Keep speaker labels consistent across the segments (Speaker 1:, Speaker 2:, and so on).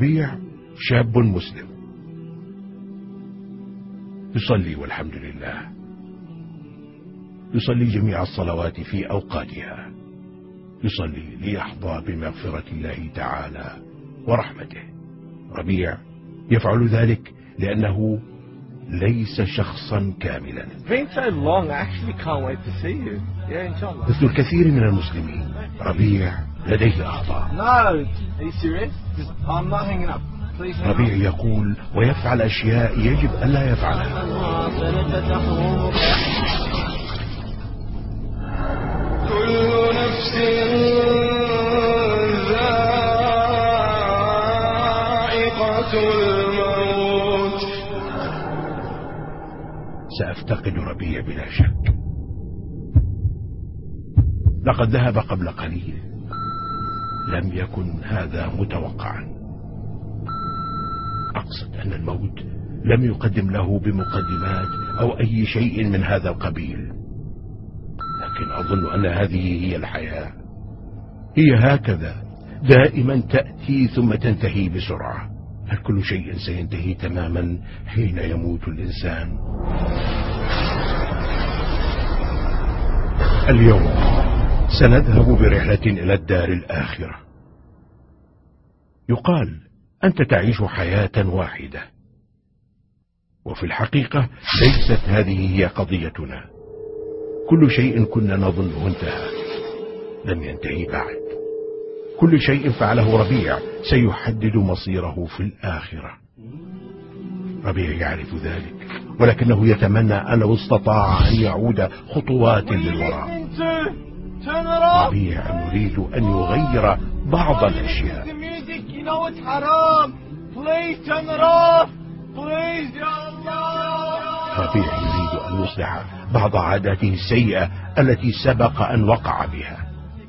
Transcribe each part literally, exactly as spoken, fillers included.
Speaker 1: ربيع شاب مسلم يصلي والحمد لله، يصلي جميع الصلوات في أوقاتها، يصلي ليحظى بمغفرة الله تعالى ورحمته. ربيع يفعل ذلك لأنه ليس شخصا كاملا مثل الكثير من المسلمين. ربيع لديه أخطاء. ربيع يقول ويفعل أشياء يجب ألا يفعلها.
Speaker 2: كل نفس ذائقة الموت.
Speaker 1: سأفتقد ربيع بلا شك. لقد ذهب قبل قليل، لم يكن هذا متوقعا. أقصد أن الموت لم يقدم له بمقدمات أو أي شيء من هذا القبيل، لكن أظن أن هذه هي الحياة. هي هكذا دائما تأتي ثم تنتهي بسرعة. هل كل شيء سينتهي تماما حين يموت الإنسان؟ اليوم سنذهب برحلة إلى الدار الآخرة. يقال أنت تعيش حياة واحدة، وفي الحقيقة ليست هذه هي قضيتنا. كل شيء كنا نظنه انتهى لم ينتهي بعد. كل شيء فعله ربيع سيحدد مصيره في الآخرة. ربيع يعرف ذلك، ولكنه يتمنى أن لو استطاع أن يعود خطوات للوراء. ربيع يريد أن يغير بعض الأشياء. ربيع يريد أن يصلح بعض عاداته السيئة التي سبق أن وقع بها.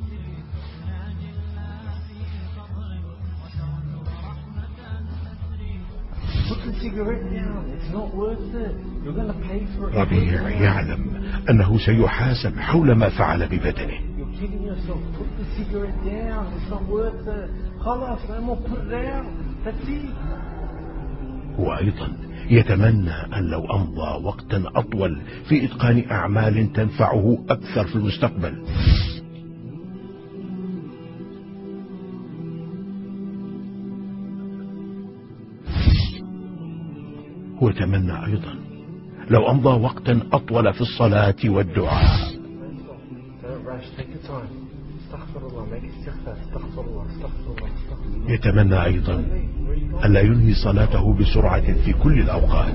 Speaker 1: ربيع يعلم أنه سيحاسب حول ما فعل ببدنه. هو أيضا يتمنى أن لو أمضى وقتا أطول في إتقان أعمال تنفعه أكثر في المستقبل. هو يتمنى أيضا لو أمضى وقتا أطول في الصلاة والدعاء. يتمنى أيضا أن لا ينهي صلاته بسرعة في كل الأوقات.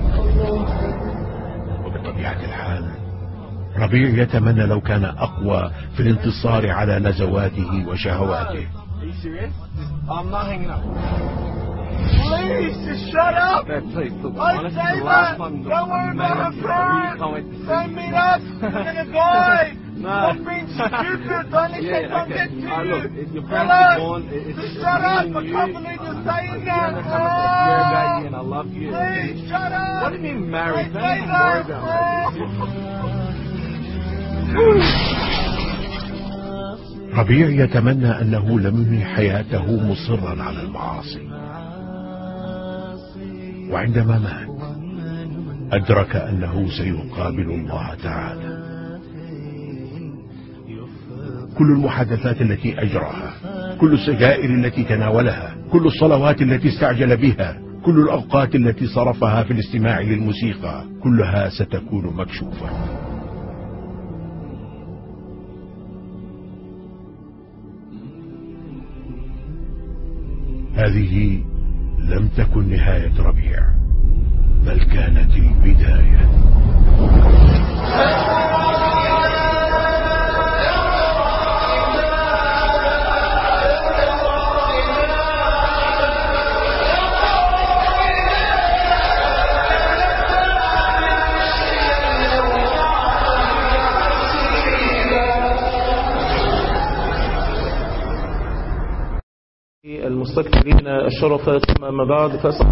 Speaker 1: وبطبيعة الحال ربيع يتمنى لو كان أقوى في الانتصار على نزواته وشهواته.
Speaker 2: Please, just shut up! Dad, please, look, I say that! Don't worry about her parents! Don't meet us! We're gonna die! No. Stop being stupid! Don't let yeah, them okay. get to uh, you! Look, if your parents are born, it's just shut up! I can't believe you're saying that! I care about you and I love you. Please, shut up! What do you mean married? Don't even worry about
Speaker 1: it. ربيع يتمنى أنه لم ينهي حياته مصرا على المعاصي. وعندما مات أدرك أنه سيقابل الله تعالى. كل المحادثات التي أجراها، كل السجائر التي تناولها، كل الصلوات التي استعجل بها، كل الأوقات التي صرفها في الاستماع للموسيقى، كلها ستكون مكشوفة. هذه لم تكن نهاية ربيع، بل كانت البداية.
Speaker 3: المستكبرين الشرف، ثم أما بعد فأسأل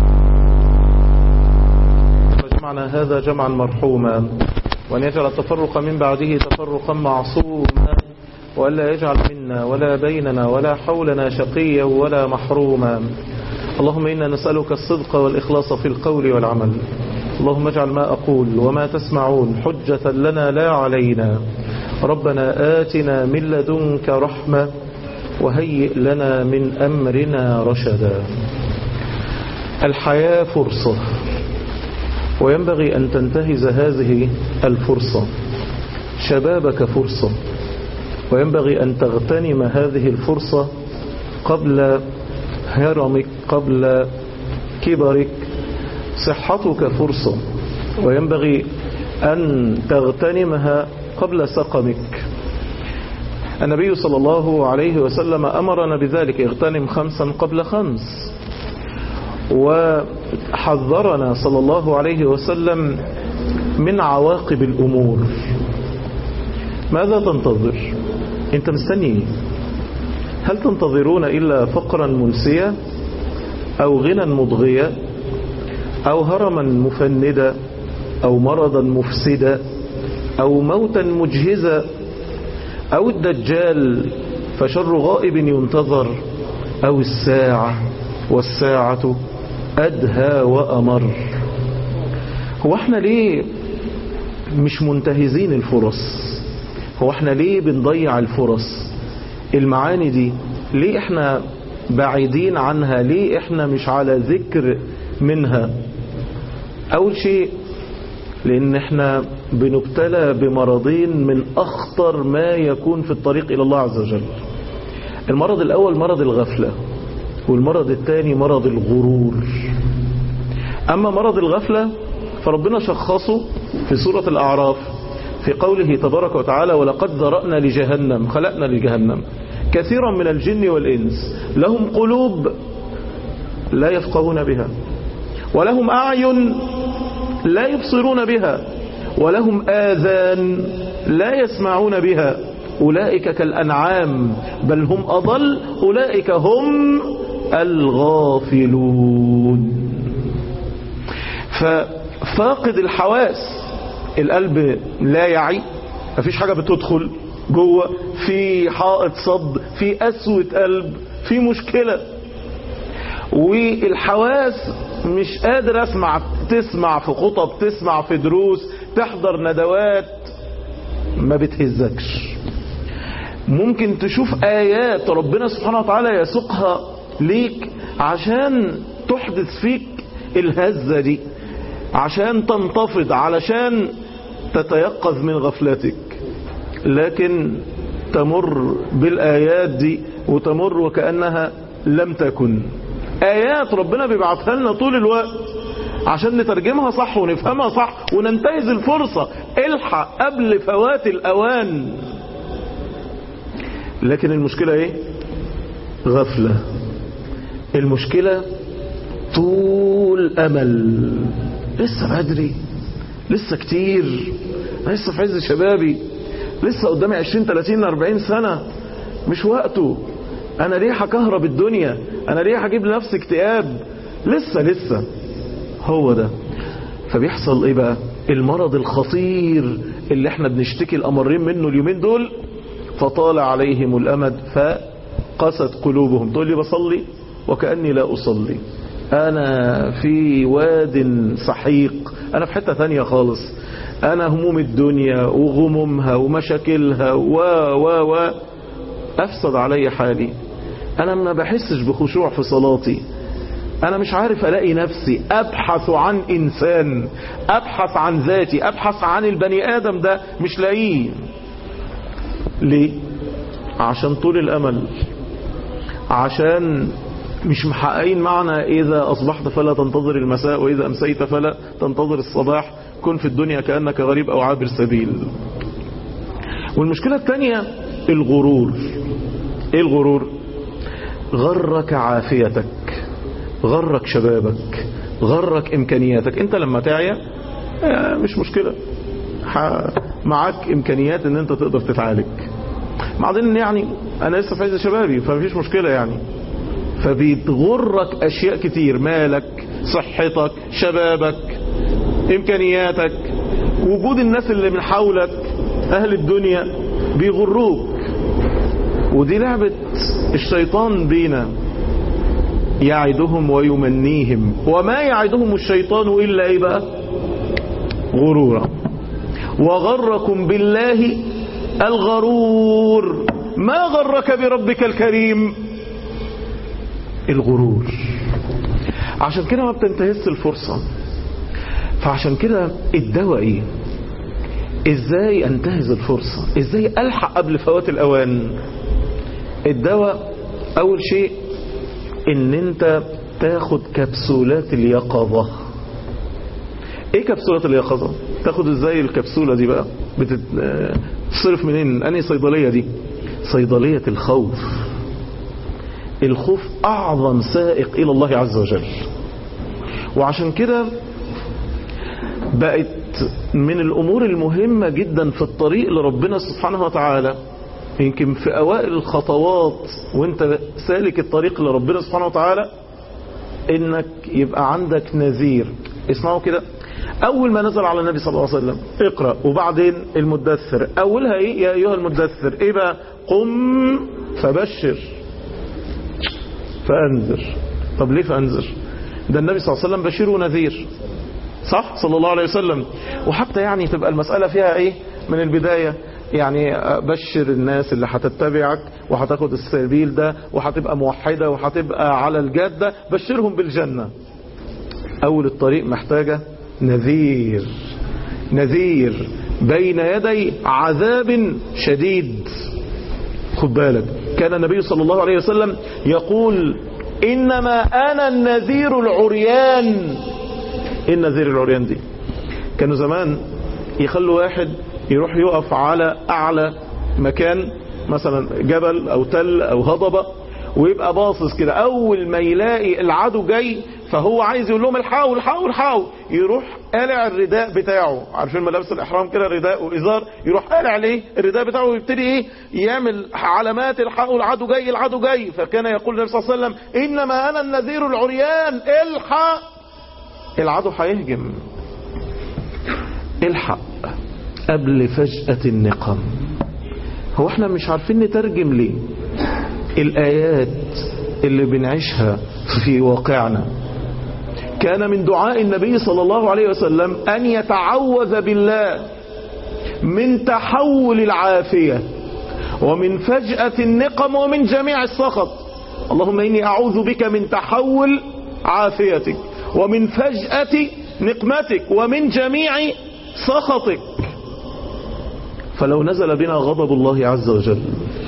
Speaker 3: جمعنا هذا جمعا مرحوما، وأن يجعل التفرق من بعده تفرقا معصوما، وألا يجعل منا ولا بيننا ولا حولنا شقيا ولا محروما، اللهم إنا نسألك الصدق والإخلاص في القول والعمل. اللهم اجعل ما أقول وما تسمعون حجة لنا لا علينا. ربنا آتنا من لدنك رحمة وهيئ لنا من أمرنا رشدا. الحياة فرصة، وينبغي أن تنتهز هذه الفرصة. شبابك فرصة، وينبغي أن تغتنم هذه الفرصة قبل هرمك، قبل كبرك. صحتك فرصة، وينبغي أن تغتنمها قبل سقمك. النبي صلى الله عليه وسلم أمرنا بذلك: اغتنم خمسا قبل خمس. وحذرنا صلى الله عليه وسلم من عواقب الأمور. ماذا تنتظر؟ انت مستني؟ هل تنتظرون إلا فقرا منسيا أو غنى مضغيا أو هرما مفندا أو مرضا مفسدا أو موتا مجهزا أو الدجال فشر غائب ينتظر أو الساعة والساعة أدهى وأمر؟ هو احنا ليه مش منتهزين الفرص؟ هو احنا ليه بنضيع الفرص؟ المعاني دي ليه احنا بعيدين عنها؟ ليه احنا مش على ذكر منها؟ أول شيء لأن احنا بنبتلى بمرضين من أخطر ما يكون في الطريق إلى الله عز وجل. المرض الأول مرض الغفلة، والمرض الثاني مرض الغرور. أما مرض الغفلة فربنا شخصه في سورة الأعراف في قوله تبارك وتعالى: ولقد ذرأنا لجهنم، خلقنا لجهنم كثيرا من الجن والإنس لهم قلوب لا يفقهون بها، ولهم أعين لا يبصرون بها، ولهم آذان لا يسمعون بها، أولئك كالأنعام بل هم أضل، أولئك هم الغافلون. ففاقد الحواس، القلب لا يعي، مفيش حاجة بتدخل جوه، في حائط صد، في قسوة قلب، في مشكلة. والحواس مش قادر اسمع، تسمع في خطب، تسمع في دروس، تحضر ندوات، ما بتهزكش. ممكن تشوف آيات ربنا سبحانه وتعالى يسوقها ليك عشان تحدث فيك الهزة دي، عشان تنتفض، علشان تتيقظ من غفلتك، لكن تمر بالآيات دي وتمر وكأنها لم تكن. آيات ربنا بيبعثها لنا طول الوقت عشان نترجمها صح ونفهمها صح وننتهز الفرصة. الحق قبل فوات الأوان. لكن المشكلة ايه؟ غفلة. المشكلة طول أمل. لسه بدري، لسه كتير، لسه في عز شبابي، لسه قدامي عشرين ثلاثين أربعين سنة، مش وقته. أنا ليه هكهرب الدنيا؟ أنا ليه هجيب لنفسي اكتئاب؟ لسه لسه هو ده. فبيحصل ايه بقى؟ المرض الخطير اللي احنا بنشتكي الأمرين منه اليومين دول: فطال عليهم الأمد فقست قلوبهم. تقول لي بصلي وكأني لا أصلي، أنا في واد سحيق، أنا في حتة ثانية خالص، أنا هموم الدنيا وغمومها ومشاكلها و و و أفسد علي حالي. أنا ما بحسش بخشوع في صلاتي، أنا مش عارف ألاقي نفسي، أبحث عن إنسان، أبحث عن ذاتي، أبحث عن البني آدم ده، مش لاقيه. ليه؟ عشان طول الأمل، عشان مش محققين معنى إذا أصبحت فلا تنتظر المساء وإذا أمسيت فلا تنتظر الصباح، كن في الدنيا كأنك غريب أو عابر سبيل. والمشكلة الثانية الغرور. إيه الغرور؟ غرك عافيتك، غرك شبابك، غرك إمكانياتك. أنت لما تعيا مش مشكلة، معك إمكانيات أن أنت تقدر تتعالج. بعدين يعني أنا لسه في عز شبابي فمفيش مشكلة يعني. فبيتغرك أشياء كتير، مالك، صحتك، شبابك، إمكانياتك، وجود الناس اللي من حولك، أهل الدنيا بيغروك. ودي لعبة الشيطان بينا. يعدهم ويمنيهم وما يعدهم الشيطان إلا إيه بقى؟ غرورا. وغركم بالله الغرور. ما غرك بربك الكريم؟ الغرور. عشان كده ما بتنتهز الفرصة. فعشان كده الدواء ايه؟ ازاي انتهز الفرصة؟ ازاي الحق قبل فوات الاوان؟ الدواء اول شيء ان انت تاخد كبسولات اليقظة. ايه كبسولات اليقظة؟ تاخد ازاي الكبسولة دي بقى؟ بتتصرف منين؟ انهي صيدلية دي؟ صيدلية الخوف. الخوف اعظم سائق الى الله عز وجل. وعشان كده بقت من الامور المهمة جدا في الطريق لربنا سبحانه وتعالى. يمكن في اوائل الخطوات وانت سالك الطريق لربنا سبحانه وتعالى انك يبقى عندك نذير. اسمعوا كده، اول ما نزل على النبي صلى الله عليه وسلم اقرأ، وبعدين المدثر اولها ايه؟ يا ايها المدثر. ايه بقى؟ قم فبشر فانذر. طب ليه فانذر؟ ده النبي صلى الله عليه وسلم بشير ونذير، صح؟ صلى الله عليه وسلم. وحتى يعني تبقى المسألة فيها ايه من البداية؟ يعني بشر الناس اللي هتتبعك وهتاخد السبيل ده وهتبقى موحدة وهتبقى على الجادة، بشرهم بالجنة. اول الطريق محتاجة نذير. نذير بين يدي عذاب شديد. خد بالك، كان النبي صلى الله عليه وسلم يقول انما انا النذير العريان. ايه النذير العريان دي؟ كانوا زمان يخلوا واحد يروح يقف على اعلى مكان، مثلا جبل او تل او هضبة، ويبقى باصص كده. اول ما يلاقي العدو جاي فهو عايز يقول لهم الحقوا الحقوا الحقوا، يروح قالع الرداء بتاعه. عارفين ملابس الاحرام كده، رداء وازار، يروح قالع عليه الرداء بتاعه ويبتدي ايه؟ يعمل علامات الحقوا العدو جاي العدو جاي. فكان يقول النبي صلى الله عليه وسلم انما انا النذير العريان، الحق العدو هيهجم، الحق قبل فجأة النقم. هو احنا مش عارفين نترجم ليه الآيات اللي بنعيشها في واقعنا؟ كان من دعاء النبي صلى الله عليه وسلم أن يتعوذ بالله من تحول العافية ومن فجأة النقم ومن جميع السخط. اللهم إني أعوذ بك من تحول عافيتك ومن فجأة نقمتك ومن جميع سخطك. فلو نزل بنا غضب الله عز وجل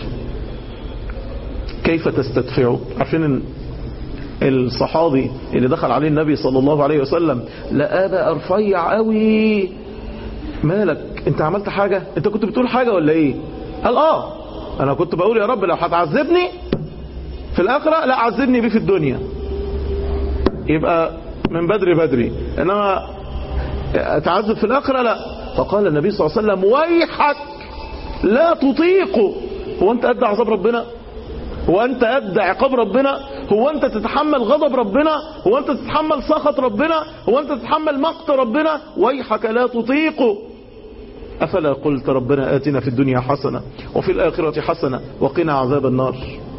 Speaker 3: كيف تستدفعه؟ عارفين الصحابي اللي دخل عليه النبي صلى الله عليه وسلم لقى بقى رفيع قوي. مالك؟ انت عملت حاجة؟ انت كنت بتقول حاجة ولا ايه؟ قال اه انا كنت بقول يا رب لو هتعذبني في الاخرة لا عذبني بيه في الدنيا. يبقى من بدري بدري، انما اتعذب في الاخرة لا. فقال النبي صلى الله عليه وسلم ويحك لا تطيقه. هو انت قد عذاب ربنا؟ هو انت قد عقاب ربنا؟ هو انت تتحمل غضب ربنا؟ هو انت تتحمل سخط ربنا؟ هو انت تتحمل مقت ربنا؟ ويحك لا تطيقه. افلا قلت ربنا آتنا في الدنيا حسنة وفي الآخرة حسنة وقنا عذاب النار.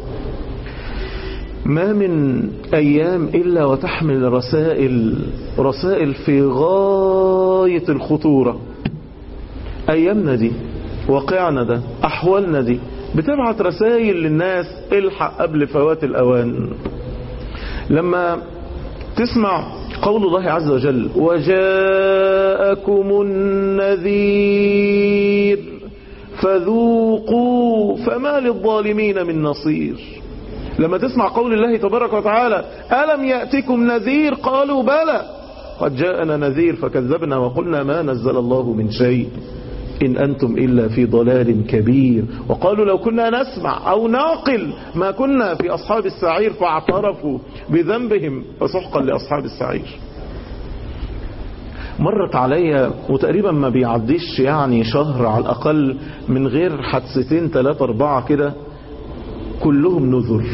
Speaker 3: ما من ايام الا وتحمل رسائل رسائل في غاية الخطورة. ايامنا دي، واقعنا ده، احوالنا دي بتبعت رسائل للناس الحق قبل فوات الاوان. لما تسمع قول الله عز وجل وجاءكم النذير فذوقوا فما للظالمين من نصير. لما تسمع قول الله تبارك وتعالى ألم يأتكم نذير قالوا بلى قد جاءنا نذير فكذبنا وقلنا ما نزل الله من شيء إن أنتم إلا في ضلال كبير. وقالوا لو كنا نسمع أو نعقل ما كنا في أصحاب السعير فاعترفوا بذنبهم فسحقا لأصحاب السعير. مرت عليا وتقريبا ما بيعديش يعني شهر على الأقل من غير حادثتين ثلاثة أربعة كده كلهم نذر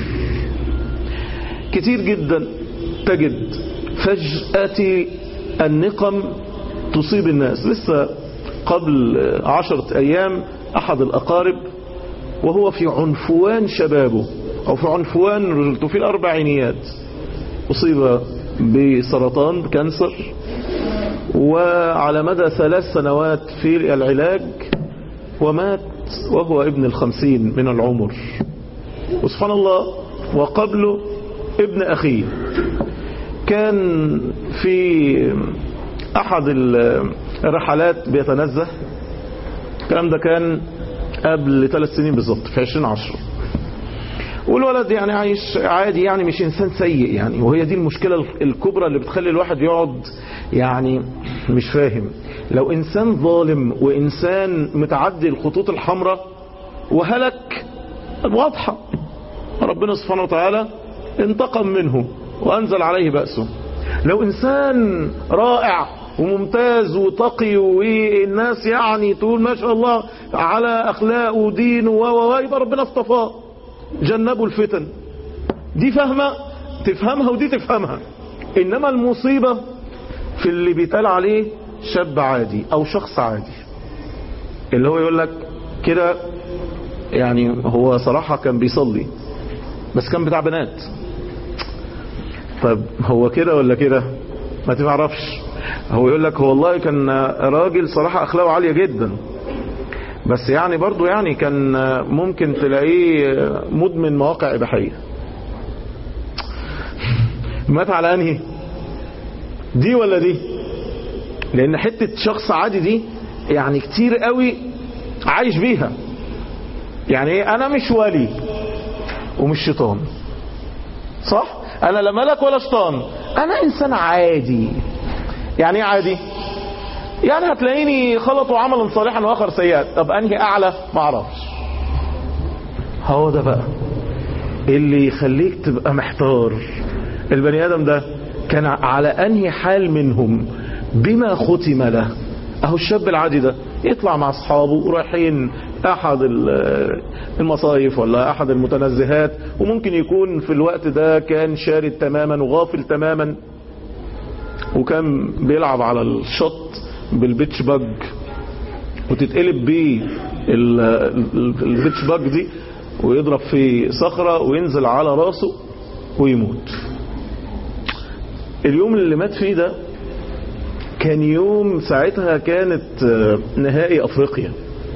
Speaker 3: كتير جدا. تجد فجأة النقم تصيب الناس. لسه قبل عشرة أيام أحد الأقارب وهو في عنفوان شبابه أو في عنفوان رجلته في الأربعينيات أصيب بسرطان كانسر، وعلى مدى ثلاث سنوات في العلاج، ومات وهو ابن الخمسين من العمر. وسبحان الله، وقبله ابن أخيه كان في أحد الرحلات بيتنزه. الكلام ده كان قبل ثلاث سنين بالظبط في عشرين عشرة، والولد يعني عايش عادي، يعني مش إنسان سيء يعني. وهي دي المشكلة الكبرى اللي بتخلي الواحد يقعد يعني مش فاهم. لو إنسان ظالم وإنسان متعدي الخطوط الحمراء وهلك واضحة، ربنا سبحانه وتعالى انتقم منه وأنزل عليه بأسه. لو إنسان رائع وممتاز وتقي والناس يعني تقول ما شاء الله على أخلاق ودين ويبقى ربنا اصطفاه، جنبوا الفتن. دي فهمة تفهمها ودي تفهمها. إنما المصيبة في اللي بيتقال عليه شاب عادي أو شخص عادي، اللي هو يقول لك كده يعني هو صراحة كان بيصلي بس كان بتاع بنات. طب هو كده ولا كده؟ ما تعرفش. هو يقول لك هو والله كان راجل صراحة أخلاقه عالية جدا، بس يعني برضو يعني كان ممكن تلاقيه مدمن مواقع إباحية. مات على أنهي؟ دي ولا دي؟ لأن حتة شخص عادي دي يعني كتير قوي عايش بيها. يعني ايه؟ أنا مش ولي ومش شيطان، صح؟ أنا لا ملك ولا شيطان، أنا إنسان عادي. يعني ايه عادي؟ يعني هتلاقيني خلطوا عملا صالحا واخر سيئات. طب انهي اعلى؟ ما اعرفش. هو ده بقى اللي يخليك تبقى محتار. البني ادم ده كان على انهي حال منهم بما ختم له؟ اهو الشاب العادي ده يطلع مع اصحابه رايحين احد المصايف ولا احد المتنزهات، وممكن يكون في الوقت ده كان شارد تماما وغافل تماما، وكان بيلعب على الشط بالبيتش باج، وتتقلب بيه البيتش باج دي ويضرب في صخرة وينزل على راسه ويموت. اليوم اللي مات فيه ده كان يوم ساعتها كانت نهائي افريقيا،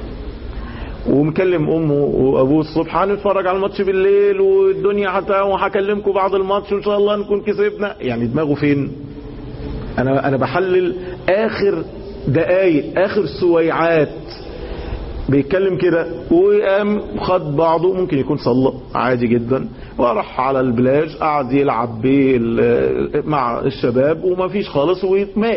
Speaker 3: ومكلم امه وابوه الصبح هنتفرج على الماتش بالليل والدنيا حتى وهكلمكم بعد الماتش وان شاء الله نكون كسبنا. يعني دماغه فين؟ انا انا بحلل اخر دقايق اخر سويعات بيتكلم كده. وقام خد بعضه، ممكن يكون صلى عادي جدا، وراح على البلاج قعد يلعب مع الشباب وما فيش خالص ومات.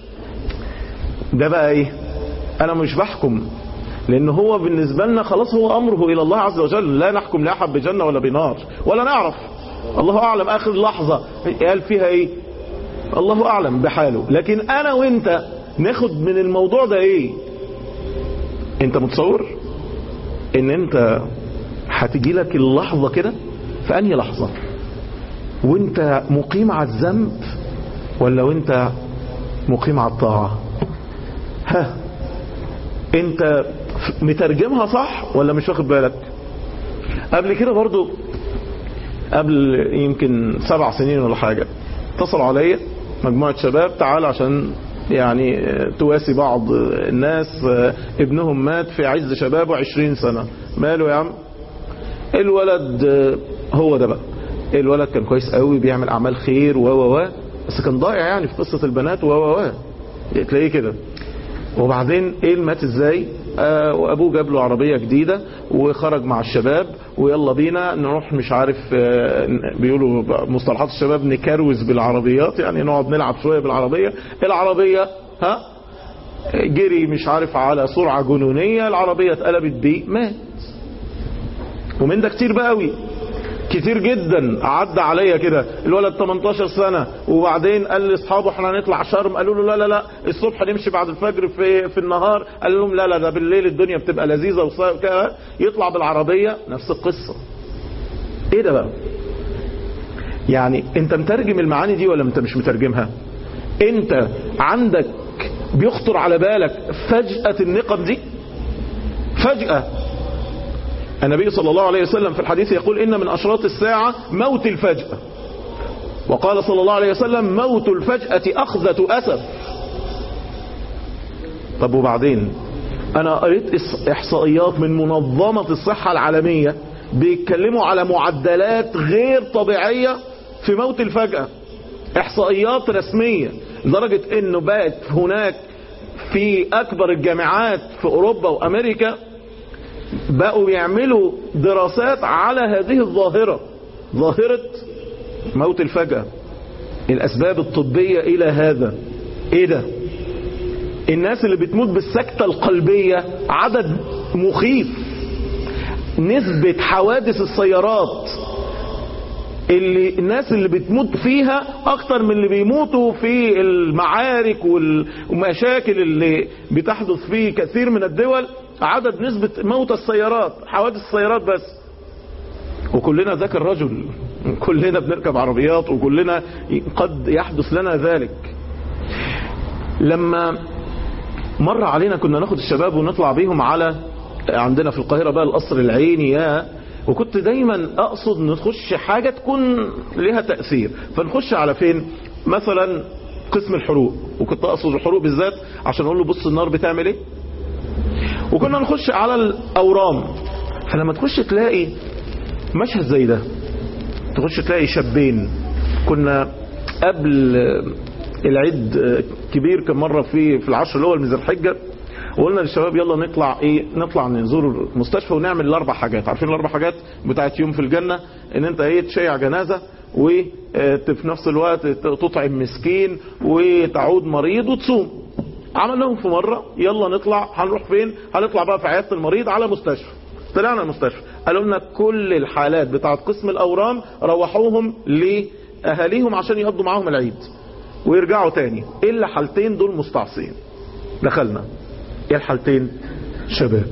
Speaker 3: ده بقى ايه؟ انا مش بحكم، لان هو بالنسبة لنا خلاص هو امره الى الله عز وجل، لا نحكم لاحد بجنة ولا بنار ولا نعرف. الله اعلم اخر لحظة قال فيها ايه، الله اعلم بحاله. لكن انا وانت ناخد من الموضوع ده ايه؟ انت متصور ان انت هتجي لك اللحظة كده؟ في انهي لحظة؟ وانت مقيم على الذنب ولا وانت مقيم على الطاعة؟ ها انت مترجمها صح ولا مش واخد بالك؟ قبل كده برضو، قبل يمكن سبع سنين ولا حاجة، اتصلوا عليا مجموعة شباب تعال عشان يعني تواسي بعض الناس ابنهم مات في عز شبابه عشرين سنة. ماله يا عم؟ الولد هو ده بقى، الولد كان كويس قوي بيعمل اعمال خير و و و بس كان ضايع يعني في قصة البنات و و و تلاقيه كده. وبعدين ايه مات ازاي؟ آه وابوه جاب له عربية جديدة وخرج مع الشباب ويلا بينا نروح مش عارف آه بيقولوا مصطلحات الشباب نكروز بالعربيات، يعني نقعد نلعب شوية بالعربية. العربية ها جري مش عارف على سرعة جنونية، العربية اتقلبت بيه مات. ومن ده كتير بقوي كتير جدا عدى عليا كده. الولد تمنتاشر سنة وبعدين قال لاصحابه احنا هنطلع شرم، قالوا له لا لا لا الصبح نمشي بعد الفجر في في النهار، قال لهم لا لا ده بالليل الدنيا بتبقى لذيذة وكده. يطلع بالعربية نفس القصة. ايه ده بقى؟ يعني انت مترجم المعاني دي ولا انت مش مترجمها؟ انت عندك بيخطر على بالك فجأة النقم دي؟ فجأة النبي صلى الله عليه وسلم في الحديث يقول إن من أشراط الساعة موت الفجأة. وقال صلى الله عليه وسلم موت الفجأة أخذة أسف. طب وبعدين أنا قريت إحصائيات من منظمة الصحة العالمية بيتكلموا على معدلات غير طبيعية في موت الفجأة، إحصائيات رسمية، لدرجة إنه بقت هناك في أكبر الجامعات في أوروبا وأمريكا بقوا يعملوا دراسات على هذه الظاهرة، ظاهرة موت الفجأة. الأسباب الطبية إلى هذا إيه ده؟ الناس اللي بتموت بالسكتة القلبية عدد مخيف. نسبة حوادث السيارات اللي الناس اللي بتموت فيها اكتر من اللي بيموتوا في المعارك والمشاكل اللي بتحدث في كثير من الدول. عدد نسبة موت السيارات، حوادث السيارات بس. وكلنا ذاك الرجل، كلنا بنركب عربيات وكلنا قد يحدث لنا ذلك. لما مر علينا كنا ناخد الشباب ونطلع بيهم على عندنا في القاهرة بقى القصر العيني، يا وكنت دايما اقصد نخش حاجة تكون لها تأثير. فنخش على فين؟ مثلا قسم الحروق، وكنت اقصد الحروق بالذات عشان اقول له بص النار بتعمل ايه. وكنا نخش على الاورام. فلما تخش تلاقي مشهد زي ده، تخش تلاقي شابين. كنا قبل العيد كبير كم مرة في في العشر الاول من ذي الحجة، وقلنا للشباب يلا نطلع ايه نطلع نزور المستشفى ونعمل الاربع حاجات. عارفين الاربع حاجات بتاعت يوم في الجنة؟ ان انت ايه تشيع جنازة، وفي نفس الوقت تطعم مسكين، وتعود مريض، وتصوم. عملناهم في مرة. يلا نطلع، هنروح فين؟ هنطلع بقى في عيادة المريض على مستشفى. طلعنا المستشفى قالوا لنا كل الحالات بتاعت قسم الاورام روحوهم لاهاليهم عشان يقضوا معاهم العيد ويرجعوا تاني، الا حالتين دول مستعصين. دخلنا ايه الحالتين؟ شباب،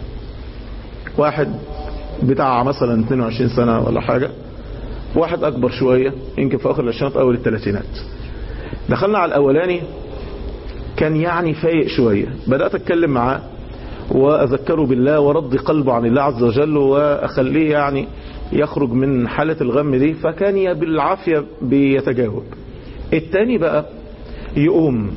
Speaker 3: واحد بتاع مثلا اثنين وعشرين سنة ولا حاجة، واحد اكبر شوية يمكن في اخر العشرينات اول الثلاثينات. دخلنا على الاولاني كان يعني فايق شوية، بدأت اتكلم معاه واذكره بالله ورد قلبه عن الله عز وجل واخليه يعني يخرج من حالة الغم دي، فكان بالعافية بيتجاوب. التاني بقى يقوم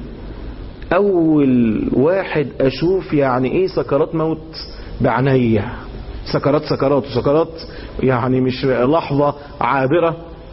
Speaker 3: اول واحد اشوف يعني ايه سكرات موت بعناية، سكرات سكرات وسكرات يعني مش لحظة عابرة.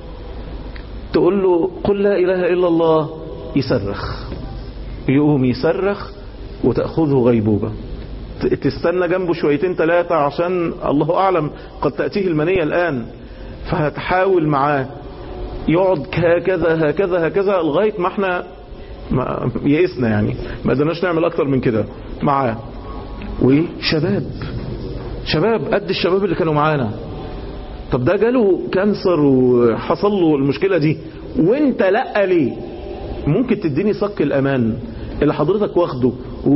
Speaker 3: تقول له قل لا اله الا الله، يصرخ، يقوم يصرخ وتأخذه غيبوبة. تستنى جنبه شويتين ثلاثة عشان الله اعلم قد تأتيه المنية الان، فهتحاول معاه يقعد هكذا هكذا هكذا لغاية ما احنا ما يئسنا، يعني ما قدرناش نعمل اكتر من كده معاه. وشباب شباب قد الشباب اللي كانوا معانا. طب ده جاله كانسر وحصل له المشكلة دي وانت لا ليه؟ ممكن تديني صك الامان اللي حضرتك واخده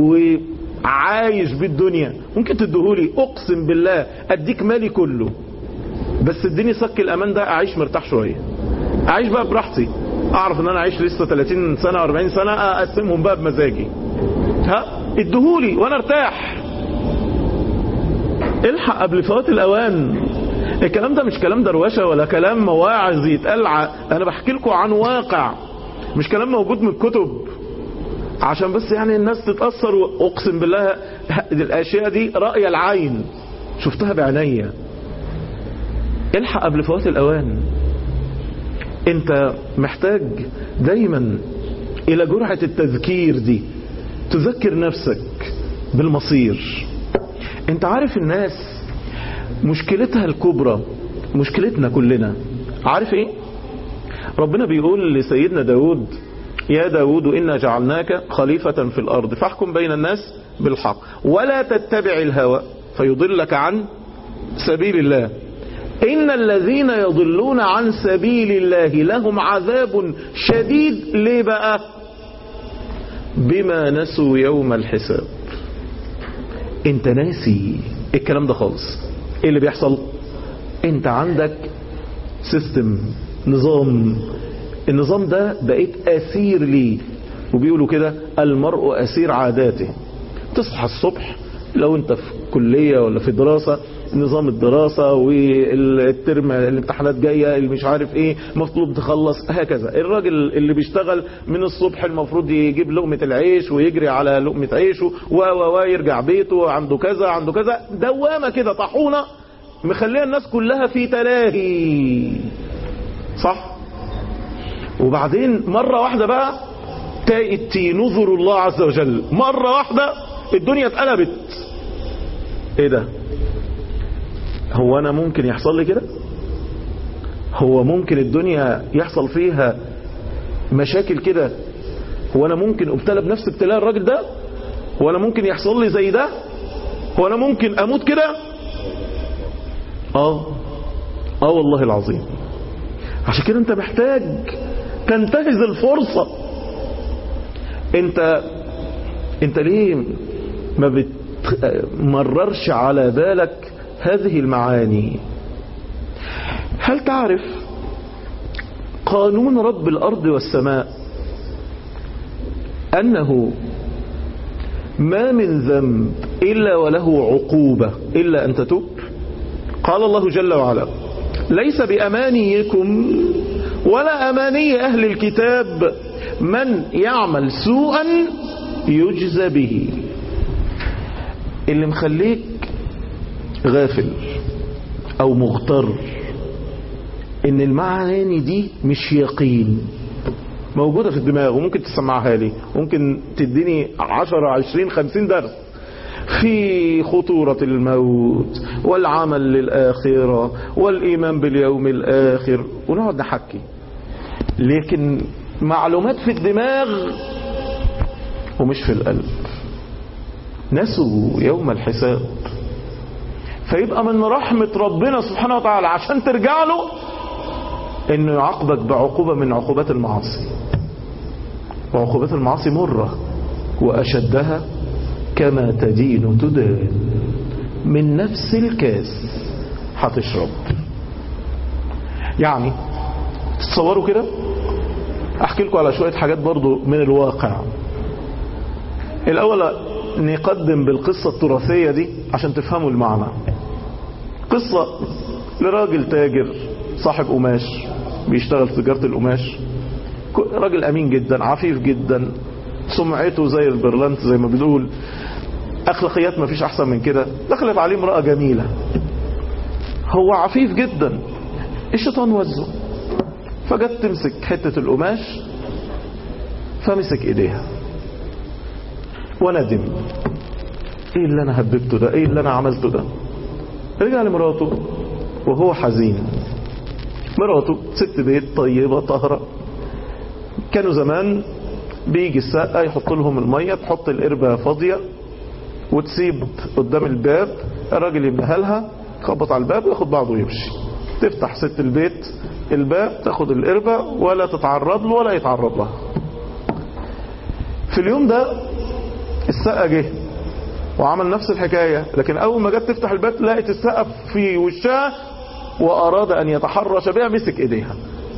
Speaker 3: وعايش بالدنيا، ممكن تديهولي، اقسم بالله اديك مالي كله، بس اديني صك الامان ده اعيش مرتاح شوية، اعيش بقى براحتي، اعرف ان انا اعيش لسه ثلاثين سنة واربعين سنة اقسمهم بقى بمزاجي. ها اديهولي وانا ارتاح. الحق قبل فوات الاوان. الكلام ده مش كلام دروشة ولا كلام مواعظ يتقال، انا بحكي لكم عن واقع، مش كلام موجود من الكتب عشان بس يعني الناس تتأثر. واقسم بالله الاشياء دي رأي العين، شفتها بعينيا. الحق قبل فوات الاوان. انت محتاج دايما الى جرعة التذكير دي، تذكر نفسك بالمصير. انت عارف الناس مشكلتها الكبرى، مشكلتنا كلنا عارف ايه؟ ربنا بيقول لسيدنا داود يا داود إنا جعلناك خليفة في الأرض فاحكم بين الناس بالحق ولا تتبع الهوى فيضلك عن سبيل الله إن الذين يضلون عن سبيل الله لهم عذاب شديد. ليه بقى؟ بما نسوا يوم الحساب. انت ناسي الكلام ده خالص. ايه اللي بيحصل؟ انت عندك سيستم، نظام، النظام ده بقيت أسير ليه. وبيقولوا كده المرء أسير عاداته. تصحى الصبح لو انت في كلية ولا في دراسة نظام الدراسة والترم الامتحانات جاية اللي مش عارف ايه مطلوب تخلص هكذا. الراجل اللي بيشتغل من الصبح المفروض يجيب لقمة العيش ويجري على لقمة عيشه و و و يرجع بيته عنده كذا عنده كذا، دوامة كده طاحونة مخليه الناس كلها في تلاهي، صح؟ وبعدين مرة واحدة بقى تأتي نذر الله عز وجل، مرة واحدة الدنيا اتقلبت. ايه ده؟ هو انا ممكن يحصل لي كده؟ هو ممكن الدنيا يحصل فيها مشاكل كده؟ هو انا ممكن ابتلى بنفس ابتلاء الراجل ده؟ هو انا ممكن يحصل لي زي ده؟ هو انا ممكن اموت كده؟ اه اه والله العظيم. عشان كده انت محتاج تنتهز الفرصة. انت انت ليه ما بتمررش على بالك هذه المعاني؟ هل تعرف قانون رب الأرض والسماء أنه ما من ذنب إلا وله عقوبة إلا أن تتوب؟ قال الله جل وعلا ليس بأمانيكم ولا أماني أهل الكتاب من يعمل سوءا يجزى به. اللي مخليك غافل أو مغتر إن المعاني دي مش يقين، موجودة في الدماغ وممكن تسمعها لي، ممكن تديني عشرة عشرين خمسين درس في خطورة الموت والعمل للآخرة والإيمان باليوم الآخر ونقعد نحكي، لكن معلومات في الدماغ ومش في القلب. نسوا يوم الحساب. فيبقى من رحمة ربنا سبحانه وتعالى عشان ترجع له انه يعاقبك بعقوبة من عقوبات المعاصي. وعقوبات المعاصي مرة، وأشدها كما تدين تدان، من نفس الكاس هتشرب. يعني تصوروا كده، احكي لكم على شوية حاجات برضو من الواقع. الاول نقدم بالقصة التراثية دي عشان تفهموا المعنى. قصة لراجل تاجر صاحب قماش بيشتغل في تجارة القماش، راجل امين جدا عفيف جدا، سمعته زي البرلنت زي ما بنقول، اخلاقيات ما فيش احسن من كده. دخلت عليه امرأة جميلة، هو عفيف جدا، الشيطان وزه فجت تمسك حتة القماش فمسك ايديها وندم، ايه اللي انا هببته ده، ايه اللي انا عملته ده. رجع لمراته وهو حزين. مراته ست بيت طيبة طاهرة، كانوا زمان بيجي الساقة يحط لهم المية، تحط القربة فاضية وتسيب قدام الباب، الراجل يملاها لها، يخبط على الباب وياخد بعضه ويمشي. تفتح ست البيت الباب، تاخد القربة ولا تتعرض له ولا يتعرض لها. في اليوم ده الساقة جه وعمل نفس الحكاية، لكن اول ما جت تفتح الباب لقيت الساقة في وشها واراد ان يتحرش بها، مسك ايديها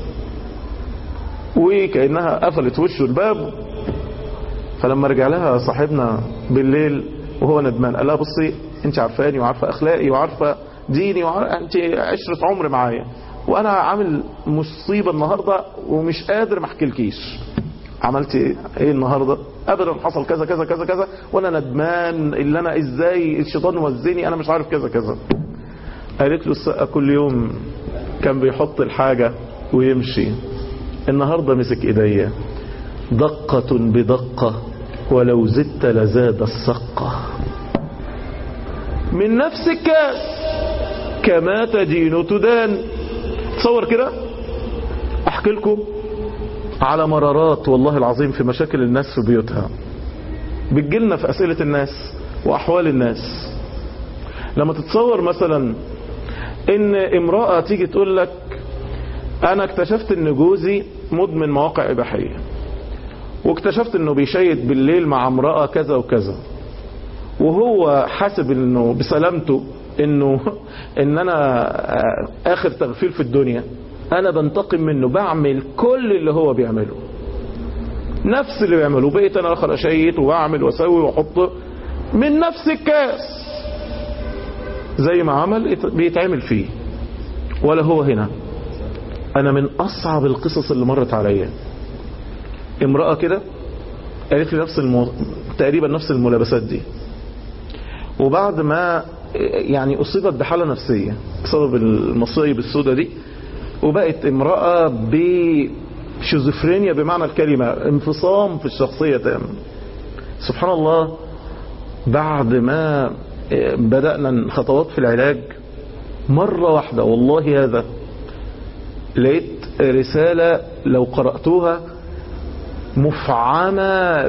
Speaker 3: وكأنها قفلت وشه الباب. فلما رجع لها صاحبنا بالليل وهو ندمان قال لها بصي انت عارفاني وعارفة اخلاقي وعارفة ديني وعارفة انت عشرة عمر معايا، وانا عامل مصيبة النهاردة ومش قادر ما احكيلكيش عملت ايه النهاردة. ابدا حصل كذا كذا كذا كذا وانا ندمان اللي انا ازاي الشيطان وزني، انا مش عارف كذا كذا. قالت له السقة كل يوم كان بيحط الحاجة ويمشي، النهاردة مسك ايديا، دقة بدقة ولو زدت لزاد السقة. من نفس الكاس كما تدين تدان. تصور كده، احكي لكم على مرارات والله العظيم في مشاكل الناس في بيوتها، بتجيلنا في اسئلة الناس واحوال الناس. لما تتصور مثلا ان امرأة تيجي تقول لك انا اكتشفت ان جوزي مدمن مواقع اباحية، واكتشفت انه بيشيد بالليل مع امرأة كذا وكذا، وهو حاسب انه بسلامته انه ان انا اخر تغفيل في الدنيا، انا بنتقم منه، بعمل كل اللي هو بيعمله، نفس اللي بيعمله، بقيت انا اخر اشيت وبعمل واسوي واحط من نفس الكاس. زي ما عمل بيتعمل فيه، ولا هو هنا. انا من اصعب القصص اللي مرت عليا امرأة كده قالت لي نفس المو... تقريبا نفس الملابسات دي، وبعد ما يعني اصيبت بحالة نفسية بسبب المصايب السوداء دي، وبقت امرأة بشيزوفرينيا بمعنى الكلمة، انفصام في الشخصية تام. سبحان الله، بعد ما بدأنا خطوات في العلاج مرة واحدة والله هذا لقيت رسالة لو قرأتوها مفعمة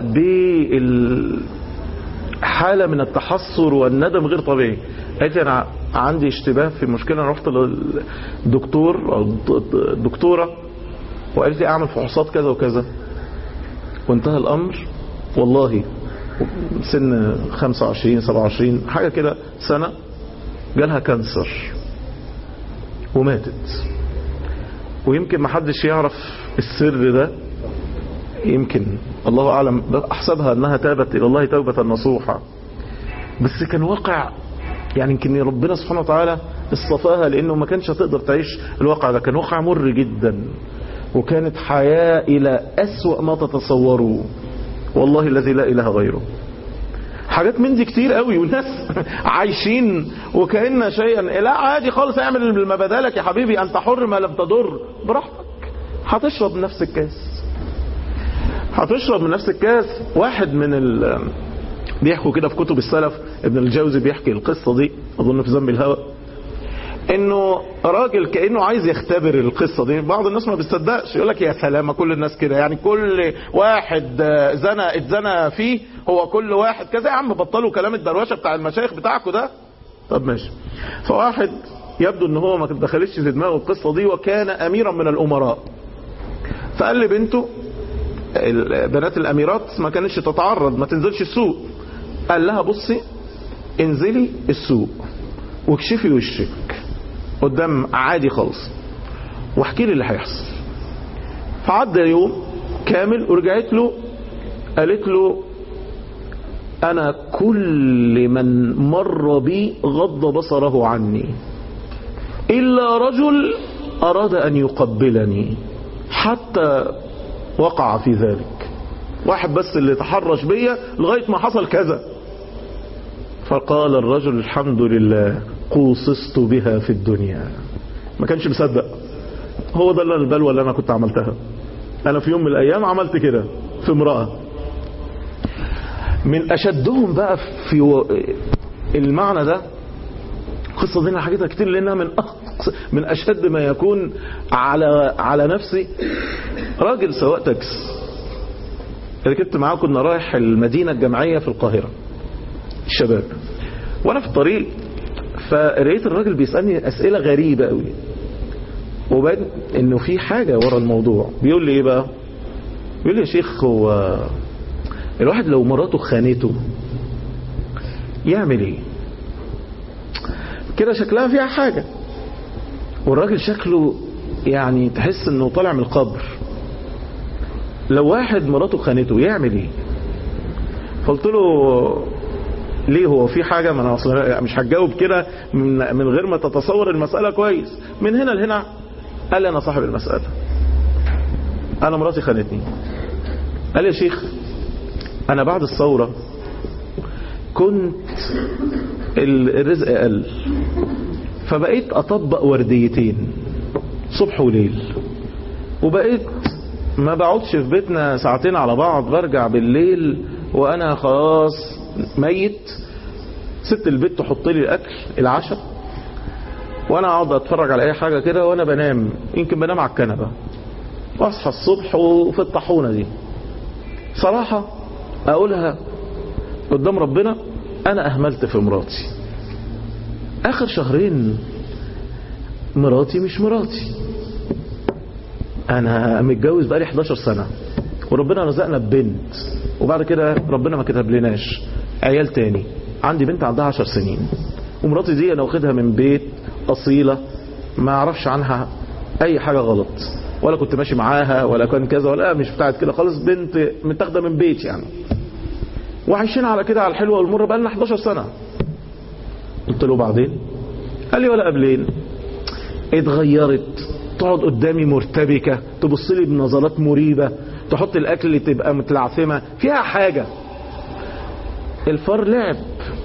Speaker 3: بالحالة من التحسر والندم غير طبيعي. قالت لي أنا عندي اشتباه في مشكلة، أنا رحت للدكتور أو الدكتورة وقالت لي أعمل فحوصات كذا وكذا، وانتهى الأمر والله سن خمسة وعشرين سبعة وعشرين حاجة كده سنة جالها كانسر وماتت. ويمكن ما حدش يعرف السر ده، يمكن الله أعلم، أحسبها أنها تابت إلى الله توبة نصوحة، بس كان واقع يعني يمكن ربنا سبحانه وتعالى اصطفاها لأنه ما كانش هتقدر تعيش الواقع ده. كان واقع مر جدا، وكانت حياة إلى أسوأ ما تتصوروا، والله الذي لا إله غيره. حاجات من دي كتير قوي، والناس عايشين وكأن شيئا. لا عادي خالص، اعمل ما بدالك يا حبيبي، أنت حر ما لم تضر، براحتك. هتشرب من نفس الكاس، هتشرب من نفس الكاس. واحد من ال بيحكوا كده في كتب السلف، ابن الجوزي بيحكي القصة دي أظن في ذنب الهوى، انه راجل كأنه عايز يختبر القصة دي. بعض الناس ما بتصدقش، يقول لك يا سلام كل الناس كده، يعني كل واحد زنا اتزنى فيه هو كل واحد كذا. يا عم بطلوا كلام الدروشة بتاع المشايخ بتاعكم ده. طب ماشي. فواحد يبدو ان هو ما دخلتش في دماغه القصة دي، وكان اميرا من الامراء، فقال لبنته، بنات الاميرات ما كانتش تتعرض، ما تنزلش السوق، قال لها بصي انزلي السوق واكشفي وشك قدام عادي خالص واحكي لي اللي هيحصل. فعدى يوم كامل ورجعت له قالت له انا كل من مر بي غض بصره عني الا رجل اراد ان يقبلني حتى وقع في ذلك. واحد بس اللي تحرش بيا لغاية ما حصل كذا. فقال الرجل الحمد لله قوصصت بها في الدنيا. ما كانش مصدق، هو ده اللي البلوى اللي انا كنت عملتها. انا في يوم من الايام عملت كده في امرأة. من اشدهم بقى في المعنى ده القصة دي انا حكيتها كتير لانها من من اشد ما يكون على على نفسي. راجل سواق تاكس ركبت معاه، كنا رايح المدينة الجامعية في القاهرة الشباب، وانا في الطريق فرأيت الراجل بيسألني اسئلة غريبة قوي، وبان انه في حاجة ورا الموضوع. بيقول لي ايه بقى؟ بيقول لي يا شيخ هو الواحد لو مراته خانته يعمل ايه؟ كده شكلها فيها حاجة، والراجل شكله يعني تحس انه طالع من القبر. لو واحد مراته خانته يعمل ايه؟ فقلت له ليه، هو في حاجة؟ ما انا اصلا مش هتجاوب كده من, من غير ما تتصور المسألة كويس من هنا لهنا. قال لي انا صاحب المسألة، انا مراتي خانتني. قال لي يا شيخ انا بعد الثورة كنت الرزق قل، فبقيت اطبق ورديتين صبح وليل، وبقيت ما بقعدش في بيتنا ساعتين على بعض، برجع بالليل وانا خلاص ميت. ست البيت تحط لي الاكل العشاء، وانا اقعد اتفرج على اي حاجة كده وانا بنام، يمكن بنام على الكنبة، واصحى الصبح وفي الطاحونة دي. صراحة اقولها قدام ربنا، انا اهملت في مراتي. اخر شهرين مراتي مش مراتي. انا متجوز بقالي حداشر سنة وربنا رزقنا ببنت، وبعد كده ربنا ما كتب لناش عيال تاني. عندي بنت عندها عشر سنين، ومراتي دي انا واخدها من بيت اصيلة ما اعرفش عنها اي حاجة غلط، ولا كنت ماشي معاها ولا كان كذا، ولا مش بتاعت كده خالص، بنت متاخده من بيت يعني، وعايشين على كده على الحلوة والمرة بقالنا حداشر سنة. قلت له بعدين قال لي ولا قبلين. اتغيرت، تقعد قدامي مرتبكة، تبص لي بنظرات مريبة، تحط الاكل اللي تبقى متلعثمة فيها حاجة. الفار لعب.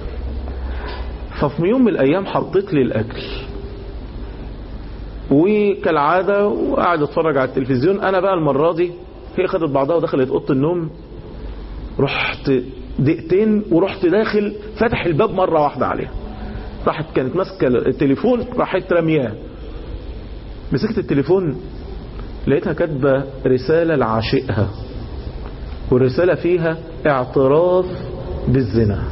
Speaker 3: ففي يوم من الايام حطيت لي الاكل وكالعادة وقاعد اتفرج على التلفزيون. انا بقى المرة دي هي خدت بعضها ودخلت اوضه النوم، رحت دقيقتين ورحت داخل فتح الباب مرة واحدة عليها. راحت كانت ماسكة التليفون، راحت رمياه. مسكت التليفون لقيتها كاتبة رسالة لعاشقها، والرسالة فيها اعتراف بالزنا.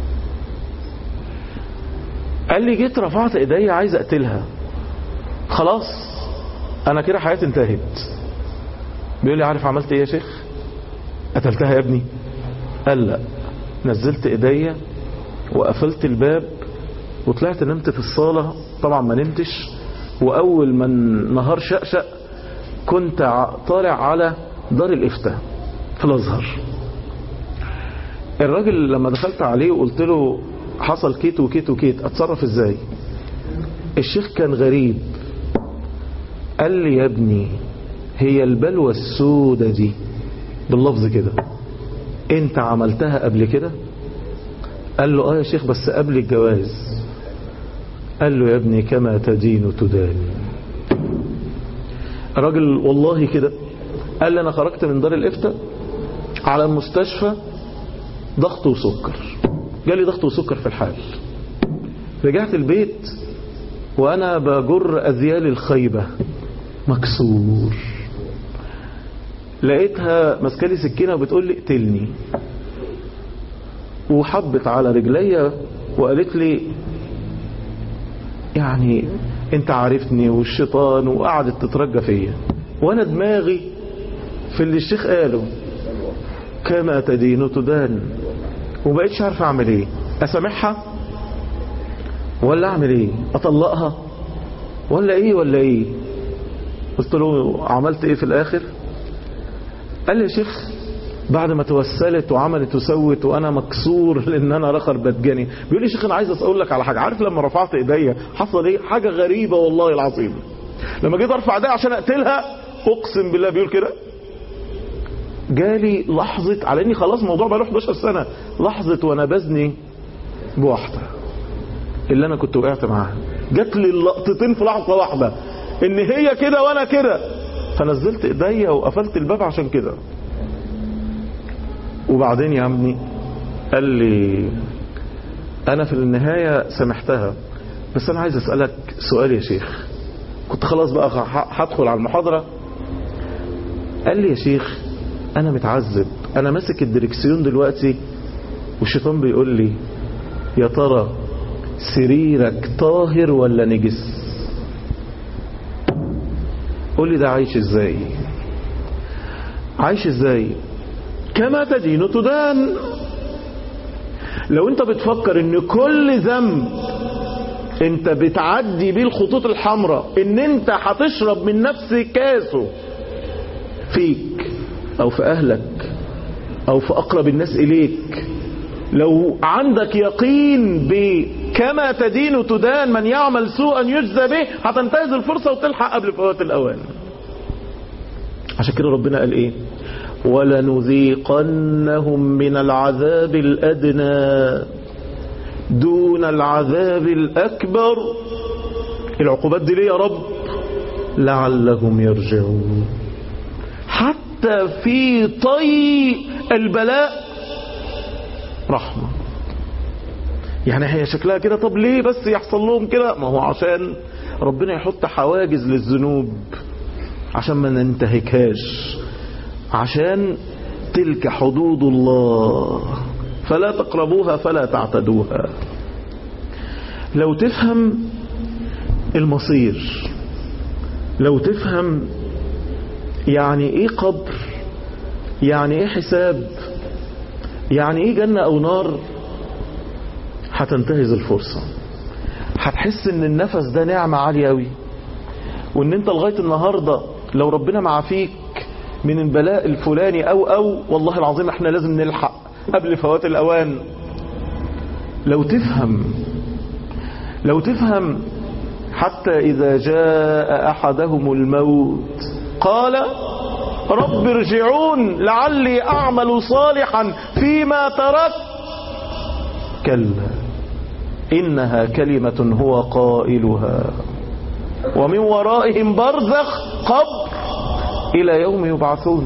Speaker 3: قال لي جيت رفعت ايدي عايز اقتلها، خلاص انا كده حياتي انتهت. بيقول لي عارف عملت ايه يا شيخ؟ قتلتها يا ابني؟ قال لا، نزلت ايدي وقفلت الباب وطلعت نمت في الصالة. طبعا ما نمتش، واول ما النهار شقشق كنت طالع على دار الافتاء في الازهر. الراجل لما دخلت عليه وقلت له حصل كيت وكيت وكيت، اتصرف ازاي؟ الشيخ كان غريب. قال لي يا ابني هي البلوى السودة دي باللفظ كده انت عملتها قبل كده؟ قال له اه يا شيخ بس قبل الجواز. قال له يا ابني كما تدين تدان. الراجل والله كده قال لي انا خرجت من دار الافتاء على المستشفى ضغط وسكر، جالي ضغط وسكر في الحال. رجعت البيت وانا بجر اذيال الخيبة مكسور، لقيتها ماسكالي سكينة وبتقول لي اقتلني، وحبت على رجلي وقالت لي يعني انت عارفني والشيطان، وقعدت تترجى فيا. وانا دماغي في اللي الشيخ قاله كما تدين تدان، وبقيتش عارف اعمل ايه، اسامحها ولا اعمل ايه، اطلقها ولا ايه ولا ايه. قلت له عملت ايه في الاخر؟ قال لي يا شيخ بعد ما توسلت وعملت وسوت وانا مكسور لان انا رخر بدجاني. بيقول لي شيخ انا عايز اقول لك على حاجه، عارف لما رفعت ايديا حصل ايه؟ حاجه غريبه والله العظيم. لما جيت ارفع ايديا عشان اقتلها اقسم بالله بيقول كده جالي لحظه، على اني خلاص الموضوع بقى له احداشر سنه، لحظه وانا بزني بواحده اللي انا كنت وقعت معاها، جات لي اللقطتين في لحظه واحده ان هي كده وانا كده، فنزلت ايديا وقفلت الباب عشان كده. وبعدين يا عمي قال لي انا في النهاية سامحتها، بس انا عايز اسألك سؤال يا شيخ. كنت خلاص بقى هدخل على المحاضرة. قال لي يا شيخ انا متعذب، انا ماسك الدركسيون دلوقتي والشيطان بيقول لي يا ترى سريرك طاهر ولا نجس؟ قول لي ده عايش ازاي؟ عايش ازاي؟ كما تدين تدان. لو انت بتفكر ان كل ذنب انت بتعدي بيه الخطوط الحمراء ان انت هتشرب من نفس كاسه فيك او في اهلك او في اقرب الناس اليك، لو عندك يقين بكما تدين تدان من يعمل سوءا يجزى به، هتنتهز الفرصة وتلحق قبل فوات الاوان. عشان كده ربنا قال ايه؟ ولنذيقنهم من العذاب الأدنى دون العذاب الأكبر. العقوبات دي ليه يا رب؟ لعلهم يرجعون. حتى في طي البلاء رحمة. يعني هي شكلها كده، طب ليه بس يحصل لهم كده؟ ما هو عشان ربنا يحط حواجز للذنوب عشان ما ننتهكهاش، عشان تلك حدود الله فلا تقربوها فلا تعتدوها. لو تفهم المصير، لو تفهم يعني ايه قبر، يعني ايه حساب، يعني ايه جنة او نار، هتنتهز الفرصة. هتحس ان النفس ده نعمة عالية قوي، وان انت لغاية النهاردة لو ربنا معافيك من البلاء الفلاني او او والله العظيم احنا لازم نلحق قبل فوات الاوان. لو تفهم لو تفهم حتى إذا جاء أحدهم الموت قال رب ارجعون لعلي أعمل صالحا فيما تركت كلا إنها كلمة هو قائلها ومن ورائهم برزخ قبر إلى يوم يبعثون.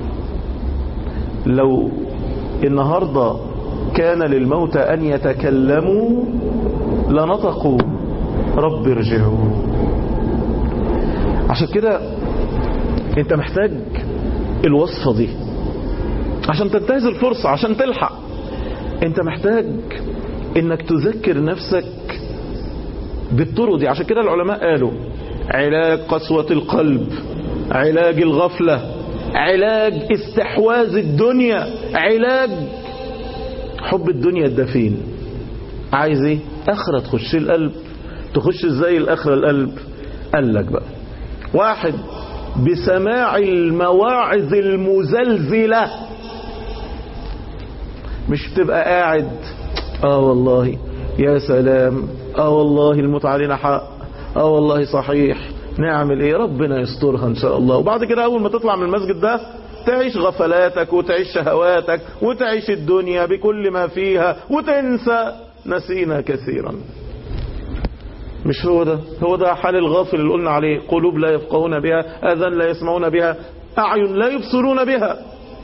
Speaker 3: لو النهاردة كان للموت أن يتكلموا لنطقوا رب ارجعوا. عشان كده انت محتاج الوصفة دي عشان تنتهز الفرصة، عشان تلحق. انت محتاج انك تذكر نفسك بالطرق دي. عشان كده العلماء قالوا علاج قسوة القلب، علاج الغفلة، علاج استحواذ الدنيا، علاج حب الدنيا الدفين. عايز ايه؟ اخرة تخش القلب. تخش ازاي الاخرة القلب؟ قال لك بقى واحد بسماع المواعظ المزلزلة. مش تبقى قاعد اه والله يا سلام، اه والله الموت علينا حق، اه والله صحيح، نعمل ايه، ربنا يسترها ان شاء الله. وبعد كده اول ما تطلع من المسجد ده تعيش غفلاتك وتعيش شهواتك وتعيش الدنيا بكل ما فيها وتنسى نسينا كثيرا. مش هو ده هو ده حال الغافل اللي قلنا عليه. قلوب لا يفقهون بها، اذان لا يسمعون بها، اعين لا يبصرون بها.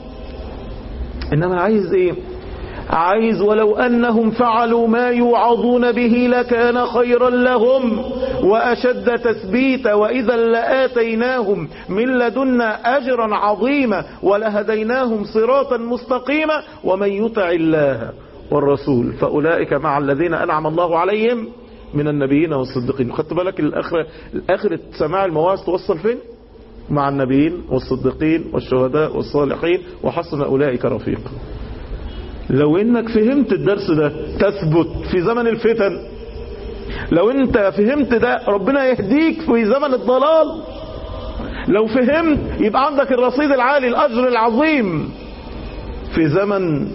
Speaker 3: انما عايز ايه؟ عايز ولو أنهم فعلوا ما يوعظون به لكان خيرا لهم وأشد تثبيتا وإذا لآتيناهم من لدنا أجرا عظيما ولهديناهم صراطا مستقيما ومن يطع الله والرسول فأولئك مع الذين أنعم الله عليهم من النبيين والصديقين. خدت بالك الآخرة الآخرة سماع المواعظ توصل فين؟ مع النبيين والصديقين والشهداء والصالحين وحسن أولئك رفيقا. لو انك فهمت الدرس ده تثبت في زمن الفتن. لو انت فهمت ده ربنا يهديك في زمن الضلال. لو فهمت يبقى عندك الرصيد العالي، الأجر العظيم في زمن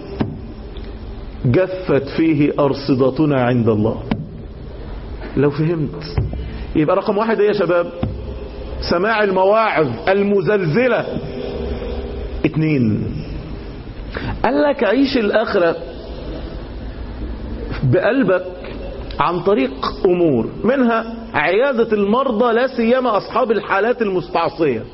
Speaker 3: جفت فيه أرصدتنا عند الله. لو فهمت يبقى رقم واحد ايه يا شباب؟ سماع المواعظ المزلزلة. اتنين، قال لك عيش الآخرة بقلبك عن طريق أمور، منها عيادة المرضى لا سيما أصحاب الحالات المستعصية.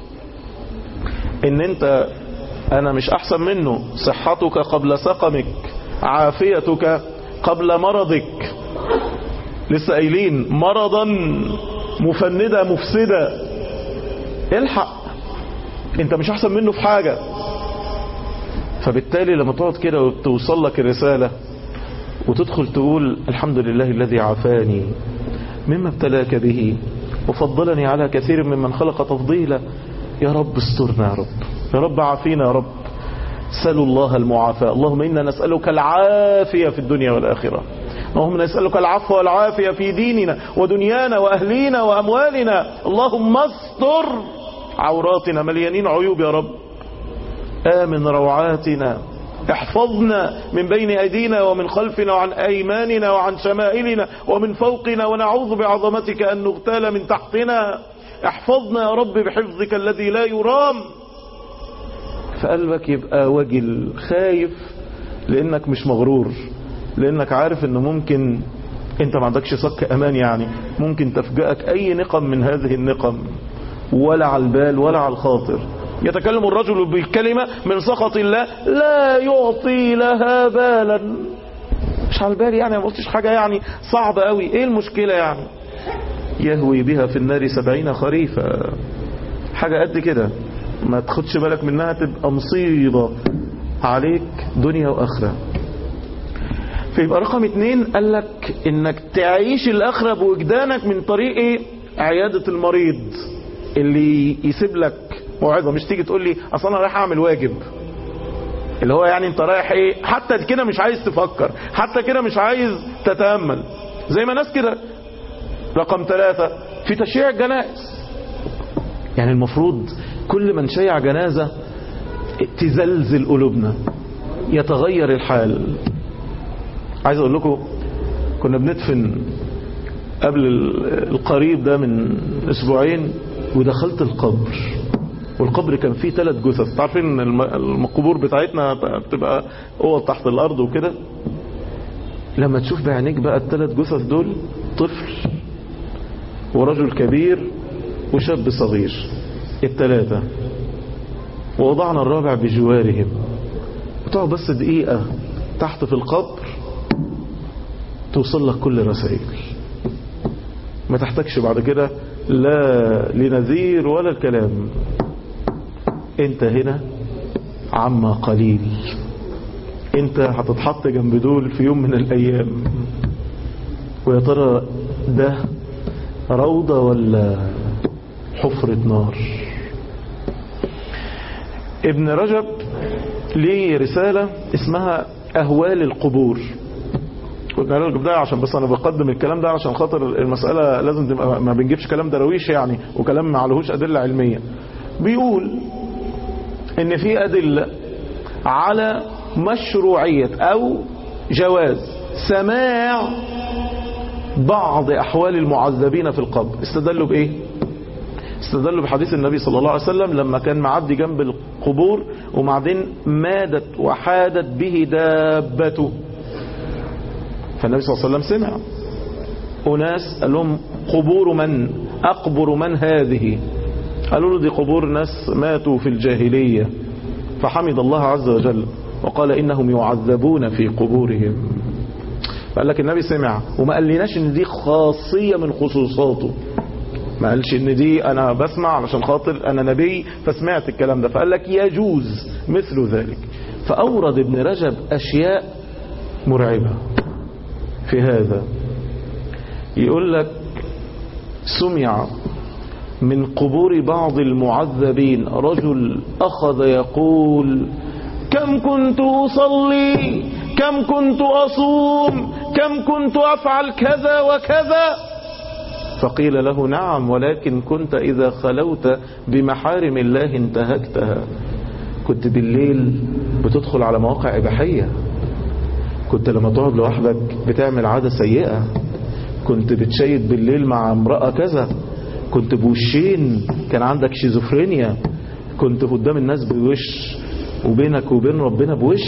Speaker 3: إن أنت أنا مش أحسن منه، صحتك قبل سقمك، عافيتك قبل مرضك. لسه قايلين مرضا مفندة مفسدة. الحق، أنت مش أحسن منه في حاجة. فبالتالي لما تقعد كده وتوصل لك الرسالة وتدخل تقول الحمد لله الذي عافاني مما ابتلاك به وفضلني على كثير ممن خلق تفضيلا. يا رب استرنا يا رب، يا رب عافينا يا رب. سألوا الله المعافاة. اللهم إنا نسألك العافية في الدنيا والآخرة. اللهم نسألك العفو والعافية في ديننا ودنيانا وأهلينا وأموالنا. اللهم استر عوراتنا، مليانين عيوب يا رب. آمن روعاتنا، احفظنا من بين أيدينا ومن خلفنا وعن أيماننا وعن شمائلنا ومن فوقنا، ونعوذ بعظمتك أن نغتال من تحتنا. احفظنا يا رب بحفظك الذي لا يرام. فقلبك يبقى وجل خايف لأنك مش مغرور، لأنك عارف أنه ممكن أنت ما عندكش صك أمان، يعني ممكن تفجأك أي نقم من هذه النقم، ولا على البال ولا على الخاطر. يتكلم الرجل بالكلمة من سخط الله لا يعطي لها بالا. مش على البال، يعني ما قلتش حاجة يعني صعبة قوي. ايه المشكلة يعني؟ يهوي بها في النار سبعين خريفا. حاجة قد كده ما تاخدش بالك منها تبقى مصيبة عليك دنيا وآخرة. فيبقى رقم اتنين قال لك انك تعيش الآخرة بوجدانك من طريق ايه؟ عيادة المريض اللي يسيب لك موعظة. مش تيجي تقول لي اصلا انا رايح اعمل واجب، اللي هو يعني انت رايح ايه، حتى كده مش عايز تفكر، حتى كده مش عايز تتأمل، زي ما ناس كده. رقم ثلاثة في تشييع الجنائز. يعني المفروض كل من شيع جنازة تزلزل قلوبنا، يتغير الحال. عايز اقول لكم كنا بندفن قبل القريب ده من اسبوعين ودخلت القبر، والقبر كان فيه ثلاث جثث. تعرفين القبور بتاعتنا بتبقى اوض تحت الارض وكده. لما تشوف بعينيك بقى الثلاث جثث دول، طفل ورجل كبير وشاب صغير، الثلاثة، ووضعنا الرابع بجوارهم، وتقعد بس دقيقة تحت في القبر توصل لك كل رسائل، ما تحتاجش بعد كده لا لنذير ولا الكلام. انت هنا عما قليل، انت هتتحط جنب دول في يوم من الايام، ويا ترى ده روضة ولا حفرة نار. ابن رجب ليه رسالة اسمها اهوال القبور. قلنا له ده عشان بس انا بقدم الكلام ده عشان خاطر المسألة لازم تبقى ما بنجيبش كلام درويش يعني، وكلام ما عليهوش ادلة علمية. بيقول ان في ادلة على مشروعية او جواز سماع بعض احوال المعذبين في القبر. استدلوا بايه؟ استدلوا بحديث النبي صلى الله عليه وسلم لما كان معدي جنب القبور وبعدين مادت وحادت به دابته، فالنبي صلى الله عليه وسلم سمع أناس قال لهم قبور من؟ أقبر من هذه؟ قالوا له دي قبور ناس ماتوا في الجاهلية. فحمد الله عز وجل وقال إنهم يعذبون في قبورهم. فقال لك النبي سمع وما قال لناش إن دي خاصية من خصوصاته، ما قالش إن دي أنا بسمع علشان خاطر أنا نبي فسمعت الكلام ده، فقال لك يجوز مثل ذلك. فأورد ابن رجب أشياء مرعبة في هذا. يقول لك سمع من قبور بعض المعذبين رجل أخذ يقول كم كنت أصلي، كم كنت أصوم، كم كنت أفعل كذا وكذا. فقيل له نعم، ولكن كنت إذا خلوت بمحارم الله انتهكتها. كنت بالليل بتدخل على مواقع إباحية، كنت لما تقعد لوحدك بتعمل عادة سيئة، كنت بتشيد بالليل مع امرأة كذا، كنت بوشين، كان عندك شيزوفرينيا، كنت قدام الناس بوش وبينك وبين ربنا بوش.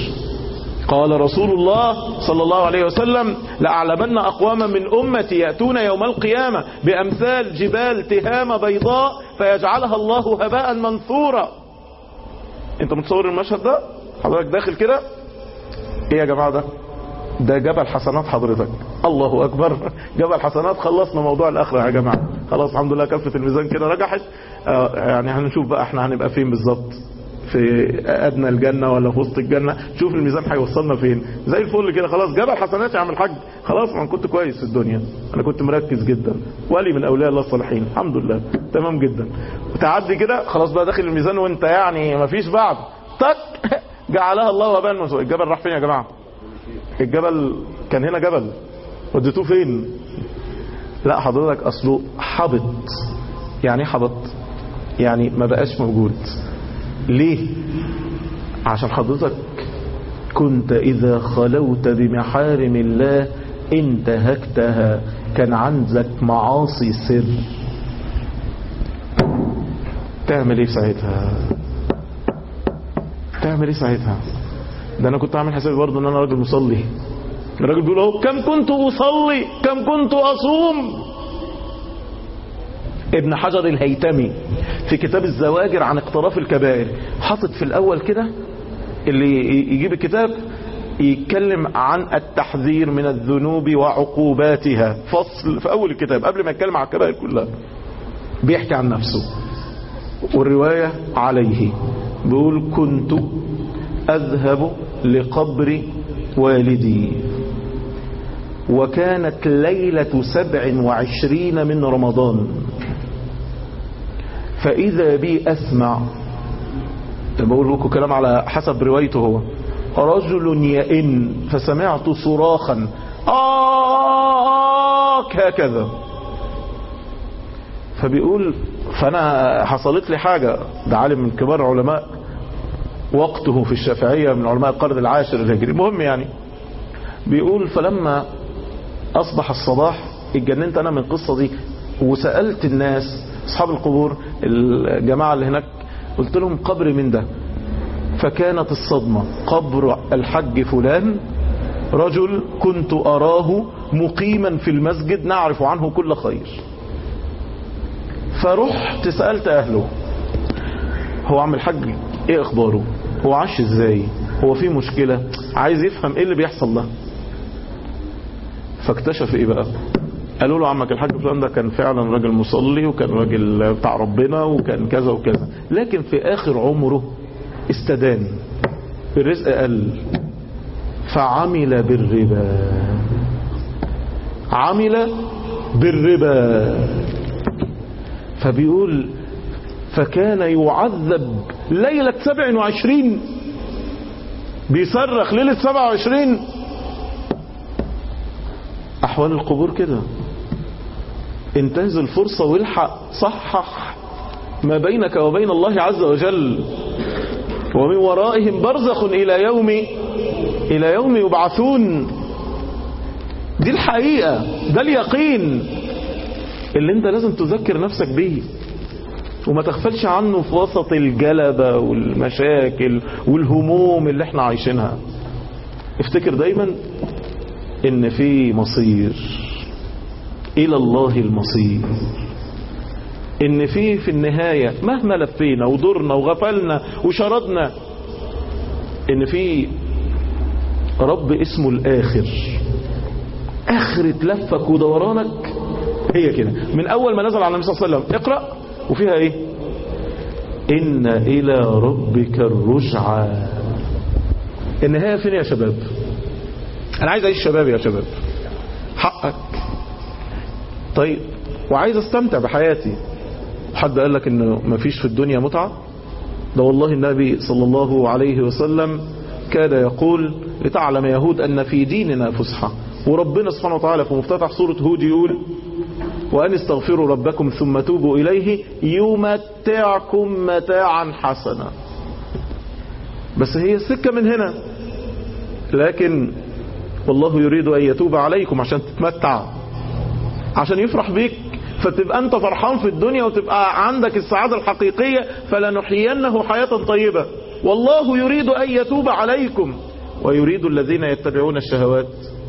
Speaker 3: قال رسول الله صلى الله عليه وسلم لأعلمن أقواما من أمتي يأتون يوم القيامة بأمثال جبال تهامة بيضاء فيجعلها الله هباء منثورا. انت متصور المشهد ده؟ حضرتك داخل كده، ايه يا جماعة ده؟ ده جبل حسنات حضرتك. الله أكبر، جبل حسنات. خلصنا موضوع الآخرة يا جماعة، خلاص الحمد لله كفة الميزان كده رجحت. آه يعني هنشوف بقى احنا هنبقى فين بالظبط، في أدنى الجنة ولا في وسط الجنة. شوف الميزان هيوصلنا فين. زي الفل كده، خلاص جبل حسنات يا عم الحاج. خلاص انا كنت كويس في الدنيا، انا كنت مركز جدا، ولي من اولياء الله الصالحين، الحمد لله تمام جدا. وتعدي كده خلاص بقى داخل الميزان وانت يعني مفيش بعد، تك جعلها الله وبان مسوء. الجبل راح فين يا جماعة؟ الجبل كان هنا جبل، وديتوه فين؟ لا حضرتك اصله حبط. يعني حبط يعني ما بقاش موجود. ليه؟ عشان حضرتك كنت إذا خلوت بمحارم الله انتهكتها، كان عندك معاصي سر. تعمل ايه ساعتها؟ تعمل ايه ساعتها؟ ده انا كنت عامل حسابي برضه ان انا راجل مصلي. الراجل بيقول اهو كم كنت اصلي، كم كنت اصوم. ابن حجر الهيتمي في كتاب الزواجر عن اقتراف الكبائر حاطط في الاول كده، اللي يجيب الكتاب يتكلم عن التحذير من الذنوب وعقوباتها، فصل في اول الكتاب قبل ما يتكلم عن الكبائر كلها. بيحكي عن نفسه والرواية عليه. بيقول كنت اذهب لقبر والدي وكانت ليلة سبع وعشرين من رمضان، فإذا بي أسمع، بقول لكم كلام على حسب روايته هو، رجل يئن فسمعت صراخا آك هكذا. فبيقول فأنا حصلت لي حاجة. ده عالم من كبار علماء وقته في الشافعية، من علماء القرن العاشر الهجري. المهم يعني بيقول فلما أصبح الصباح اتجننت انا من القصة دي وسألت الناس اصحاب القبور الجماعة اللي هناك، قلت لهم قبر من ده؟ فكانت الصدمة قبر الحج فلان، رجل كنت أراه مقيما في المسجد نعرف عنه كل خير. فرحت سألت أهله، هو عم الحج ايه اخباره، هو عاش ازاي، هو فيه مشكلة، عايز يفهم ايه اللي بيحصل ده. فاكتشف ايه بقى؟ قالوا له عمك الحاج فلان ده كان فعلا راجل مصلي وكان راجل بتاع ربنا وكان كذا وكذا، لكن في اخر عمره استدان، الرزق قل، فعمل بالربا، عمل بالربا. فبيقول فكان يعذب ليلة سبع وعشرين، بيصرخ ليلة سبع وعشرين. احوال القبور كده، انتهز الفرصة والحق صحح ما بينك وبين الله عز وجل، ومن ورائهم برزخ الى يوم الى يوم يبعثون. دي الحقيقة، ده اليقين اللي انت لازم تذكر نفسك بيه وما تغفلش عنه في وسط الجلبة والمشاكل والهموم اللي احنا عايشينها. افتكر دايما ان في مصير الى الله المصير، ان في في النهاية مهما لفينا ودورنا وغفلنا وشردنا ان في رب اسمه الاخر. اخرة لفك ودورانك هي كده، من اول ما نزل على النبي صلى الله عليه وسلم اقرأ وفيها ايه؟ ان الى ربك الرجعى. النهاية فين يا شباب؟ انا عايز اعيش شباب يا شباب، حقك. طيب وعايز استمتع بحياتي، حد قال لك انه مفيش في الدنيا متعة؟ ده والله النبي صلى الله عليه وسلم كان يقول لتعلم يا هود ان في ديننا فسحة، وربنا سبحانه وتعالى في مفتتح سورة هود يقول وأن استغفروا ربكم ثم توبوا إليه يمتعكم متاعا حسنا. بس هي السكة من هنا، لكن والله يريد أن يتوب عليكم عشان تتمتع، عشان يفرح بيك فتبقى أنت فرحان في الدنيا وتبقى عندك السعادة الحقيقية. فلنحيينه حياة طيبة، والله يريد أن يتوب عليكم ويريد الذين يتبعون الشهوات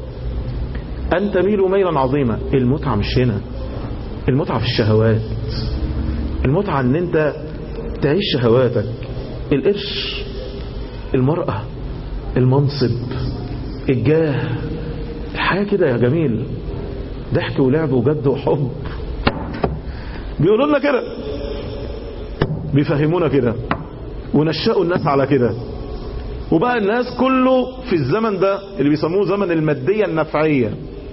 Speaker 3: أن تميلوا ميلا عظيما. المتعة مش هنا، المتعة في الشهوات، المتعة ان انت تعيش شهواتك، القرش، المرأة، المنصب، الجاه، الحياة كده يا جميل، ضحك ولعب وجد وحب. بيقولوا لنا كده، بيفهمونا كده، ونشأوا الناس على كده. وبقى الناس كله في الزمن ده اللي بيسموه زمن المادية النفعية،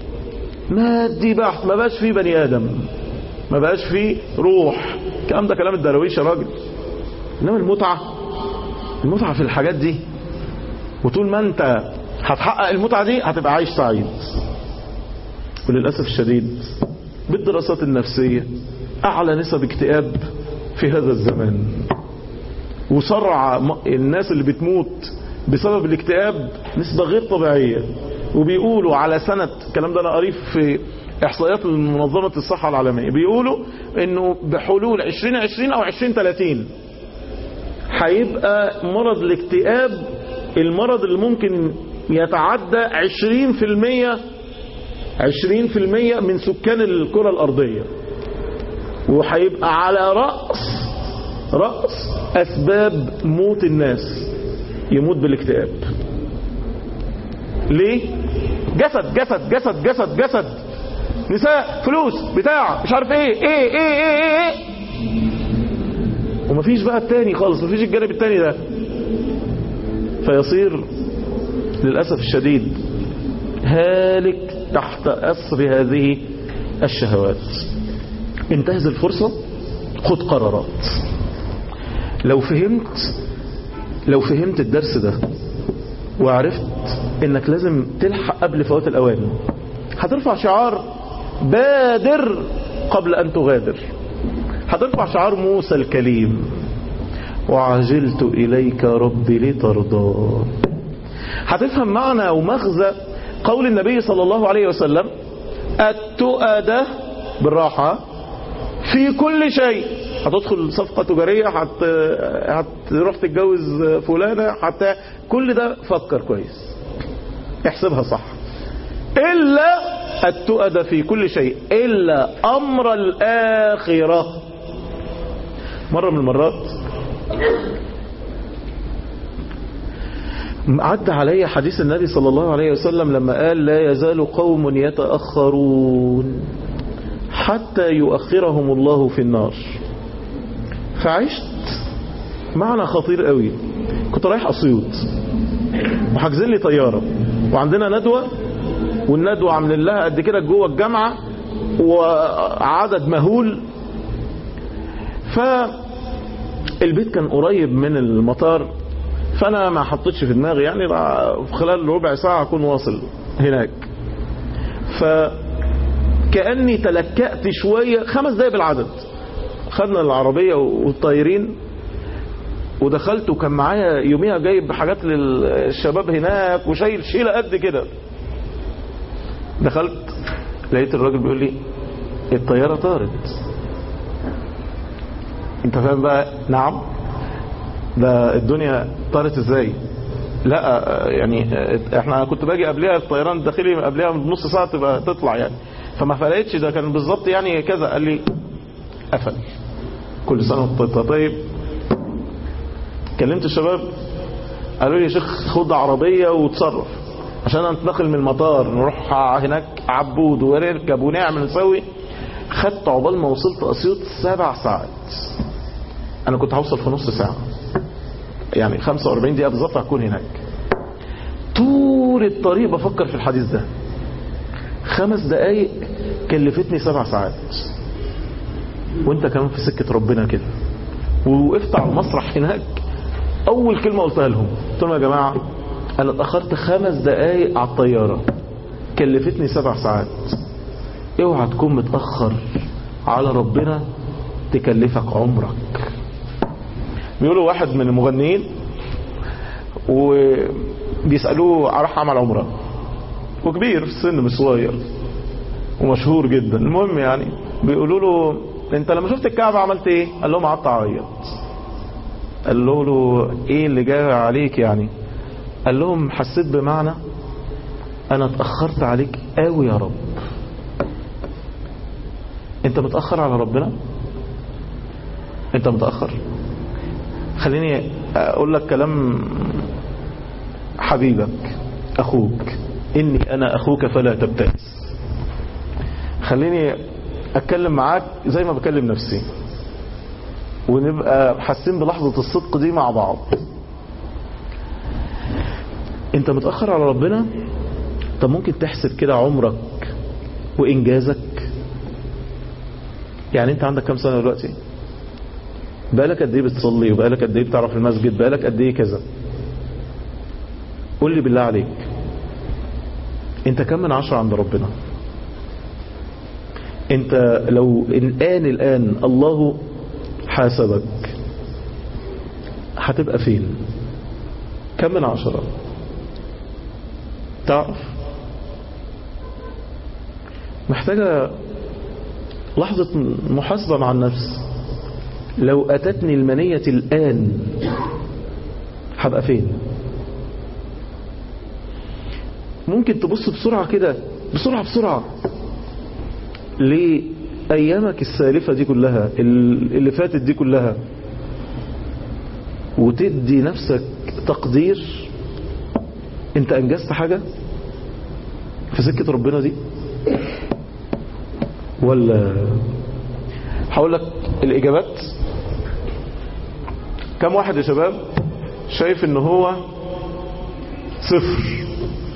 Speaker 3: مادي بحت، ما بقاش فيه بني آدم، ما بقاش فيه روح. الكلام ده كلام الدرويش يا راجل. انما المتعة، المتعة في الحاجات دي، وطول ما انت هتحقق المتعة دي هتبقى عايش سعيد. وللأسف الشديد بالدراسات النفسية أعلى نسب اكتئاب في هذا الزمان، وسرع الناس اللي بتموت بسبب الاكتئاب نسبة غير طبيعية. وبيقولوا على سنة، الكلام ده انا قريب في احصائيات منظمة الصحة العالمية، بيقولوا انه بحلول عشرين عشرين او عشرين ثلاثين هيبقى مرض الاكتئاب المرض اللي ممكن يتعدى عشرين في المية عشرين في المية من سكان الكرة الارضية، وهيبقى على رأس رأس اسباب موت الناس، يموت بالاكتئاب. ليه؟ جسد جسد جسد جسد جسد، نساء، فلوس، بتاع، مش عارف ايه ايه ايه ايه ايه، ومفيش بقى التاني خالص، مفيش الجانب التاني ده. فيصير للأسف الشديد هالك تحت أسر هذه الشهوات. انتهز الفرصة، خد قرارات. لو فهمت لو فهمت الدرس ده وعرفت انك لازم تلحق قبل فوات الاوان، هترفع شعار بادر قبل ان تغادر، هترفع شعار موسى الكليم وعجلت اليك ربي لترضى. هتفهم معنى ومغزى قول النبي صلى الله عليه وسلم التؤدة بالراحة في كل شيء. هتدخل صفقة تجارية، هت... هتروح تتجوز فلانة، حتى كل ده فكر كويس، احسبها صح. إلا التؤدة في كل شيء إلا أمر الآخرة. مرة من المرات عد علي حديث النبي صلى الله عليه وسلم لما قال لا يزال قوم يتأخرون حتى يؤخرهم الله في النار. فعشت معنى خطير قوي. كنت رايح أسيوط وحاجزين لي طيارة وعندنا ندوة، والندوة عاملين لها قد كده جوه الجامعة وعدد مهول. فالبيت كان قريب من المطار، فأنا ما حطيتش في دماغي يعني في خلال ربع ساعة أكون واصل هناك. فكأني تلكأت شوية، خمس دقايق بالعدد. خدنا العربية والطايرين ودخلت، وكان معايا يوميها جايب حاجات للشباب هناك وشايل شيلة قد كده. دخلت لقيت الراجل بيقول لي الطيارة طارت. انت فاهم بقى؟ نعم. ده الدنيا طارت ازاي؟ لا يعني احنا كنت باجي قبلها الطيران الداخلي قبلها بنص ساعة تبقى تطلع يعني، فما فرقتش. ده كان بالظبط يعني كذا. قال لي قفل. كل سنة وانت طيب. كلمت الشباب قالوا لي يا شيخ خد عربية وتصرف عشان ننتقل من المطار نروح هناك عبود ونركب ونعمل نسوي. خدت عقبال ما وصلت أسيوط سبع ساعات. انا كنت هوصل في نص ساعة، يعني خمسة وأربعين دقيقة بالظبط هكون هناك. طول الطريق بفكر في الحديث ده. خمس دقايق كلفتني سبع ساعات. وانت كمان في سكة ربنا كده. ووقفت على المسرح هناك، اول كلمة قلتها لهم قلت لهم يا جماعة انا اتأخرت خمس دقايق على الطيارة كلفتني سبع ساعات. اوعى تكون متأخر على ربنا تكلفك عمرك. بيقولوا واحد من المغنيين وبيسألوه راح عمل عمره وكبير في السن مش صغير ومشهور جدا. المهم يعني بيقولوا له انت لما شفت الكعبة عملت ايه؟ قال لهم قعدت اعيط. قال له ايه اللي جاي عليك يعني؟ قال لهم حسيت بمعنى انا اتأخرت عليك قوي يا رب. انت متأخر على ربنا؟ انت متأخر. خليني اقول لك كلام حبيبك اخوك، اني انا اخوك فلا تبتئس. خليني اتكلم معاك زي ما بكلم نفسي ونبقى حاسين بلحظة الصدق دي مع بعض. انت متأخر على ربنا؟ طب ممكن تحسب كده عمرك وانجازك. يعني انت عندك كام سنة دلوقتي؟ بقالك قد ايه بتصلي؟ وبقالك قد ايه بتعرف المسجد؟ بقالك قد ايه كذا؟ قول لي بالله عليك انت كم من عشرة عند ربنا؟ انت لو الان الان الله حاسبك هتبقى فين؟ كم من عشرة؟ تعرف؟ محتاجة لحظة محاسبة مع النفس. لو أتتني المنية الآن هبقى فين؟ ممكن تبص بسرعة كده، بسرعة بسرعة لأيامك السالفة دي كلها اللي فاتت دي كلها، وتدي نفسك تقدير انت انجزت حاجة في سكة ربنا دي ولا؟ هقول لك الإجابات. كم واحد يا شباب شايف ان هو صفر؟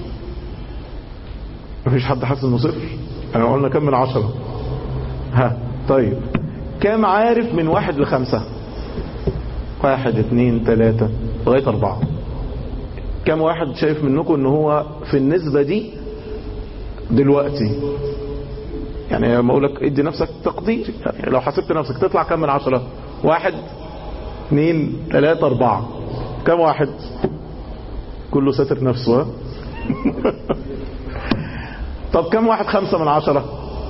Speaker 3: مفيش حد حاسس انه صفر؟ انا قلنا كم من عشرة؟ ها طيب كم عارف من واحد لخمسة؟ واحد اتنين تلاتة لغاية اربعة. كم واحد شايف منكم ان هو في النسبة دي دلوقتي؟ يعني لما اقولك ادي نفسك تقدير، يعني لو حسبت نفسك تطلع كم من عشرة؟ واحد اثنين ثلاثة اربعة. كم واحد؟ كله ساتر نفسه. طب كم واحد خمسة من عشرة؟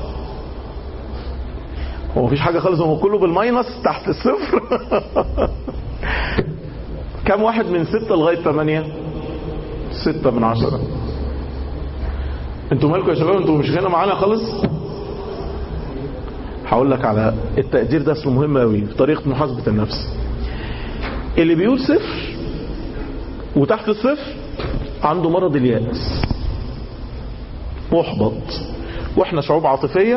Speaker 3: هو مفيش حاجة خالص، هو كله بالماينس تحت الصفر. كم واحد من ستة لغاية ثمانية؟ ستة من عشرة. انتوا مالكم يا شباب؟ انتوا مش هنا معانا خالص. هقول لك على التقدير ده، اسمه مهم قوي في طريقة محاسبة النفس. اللي بيقول صفر وتحت الصفر عنده مرض اليأس، محبط. واحنا شعوب عاطفية،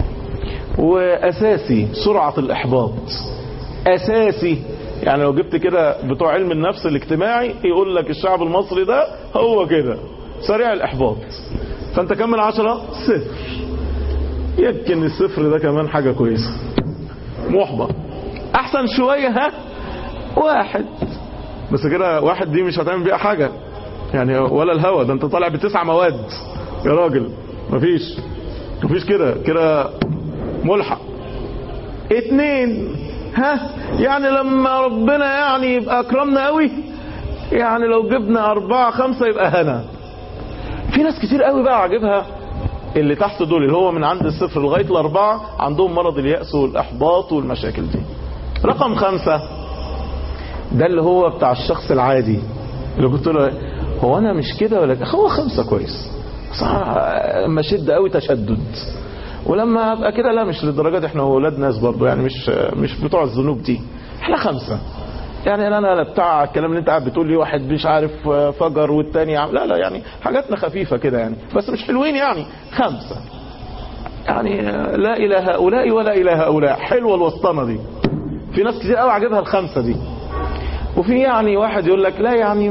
Speaker 3: واساسي سرعة الاحباط، اساسي. يعني لو جبت كده بتوع علم النفس الاجتماعي يقول لك الشعب المصري ده هو كده سريع الاحباط. فانت كم من عشرة؟ صفر. يمكن الصفر ده كمان حاجة كويسة. محبط. احسن شوية ها واحد، بس كده واحد دي مش هتعمل بيها حاجة يعني، ولا الهوى ده انت طالع بتسع مواد يا راجل. مفيش مفيش كده كده ملحق. اتنين ها يعني لما ربنا يعني يبقى اكرمنا قوي، يعني لو جبنا اربعة خمسة يبقى هنا. في ناس كتير قوي بقى عاجبها اللي تحت دول، اللي هو من عند الصفر لغاية الاربعة عندهم مرض اليأس والاحباط والمشاكل دي. رقم خمسة ده اللي هو بتاع الشخص العادي، اللي قلت له هو انا مش كده ولا كده. هو خمسة كويس صراحة، اما شد قوي تشدد، ولما ابقى كده لا مش للدرجة دي. احنا اولاد ناس برضو يعني، مش مش بتوع الذنوب دي. احنا خمسة يعني. انا لا بتاع الكلام اللي انت قاعد بتقول لي واحد مش عارف فجر والتاني عم. لا لا يعني حاجاتنا خفيفة كده يعني، بس مش حلوين يعني. خمسة يعني لا الى هؤلاء ولا الى هؤلاء. حلوة الوسطنة دي. في ناس كتير قوي عجبها الخمسة دي. وفي يعني واحد يقول لك لا يعني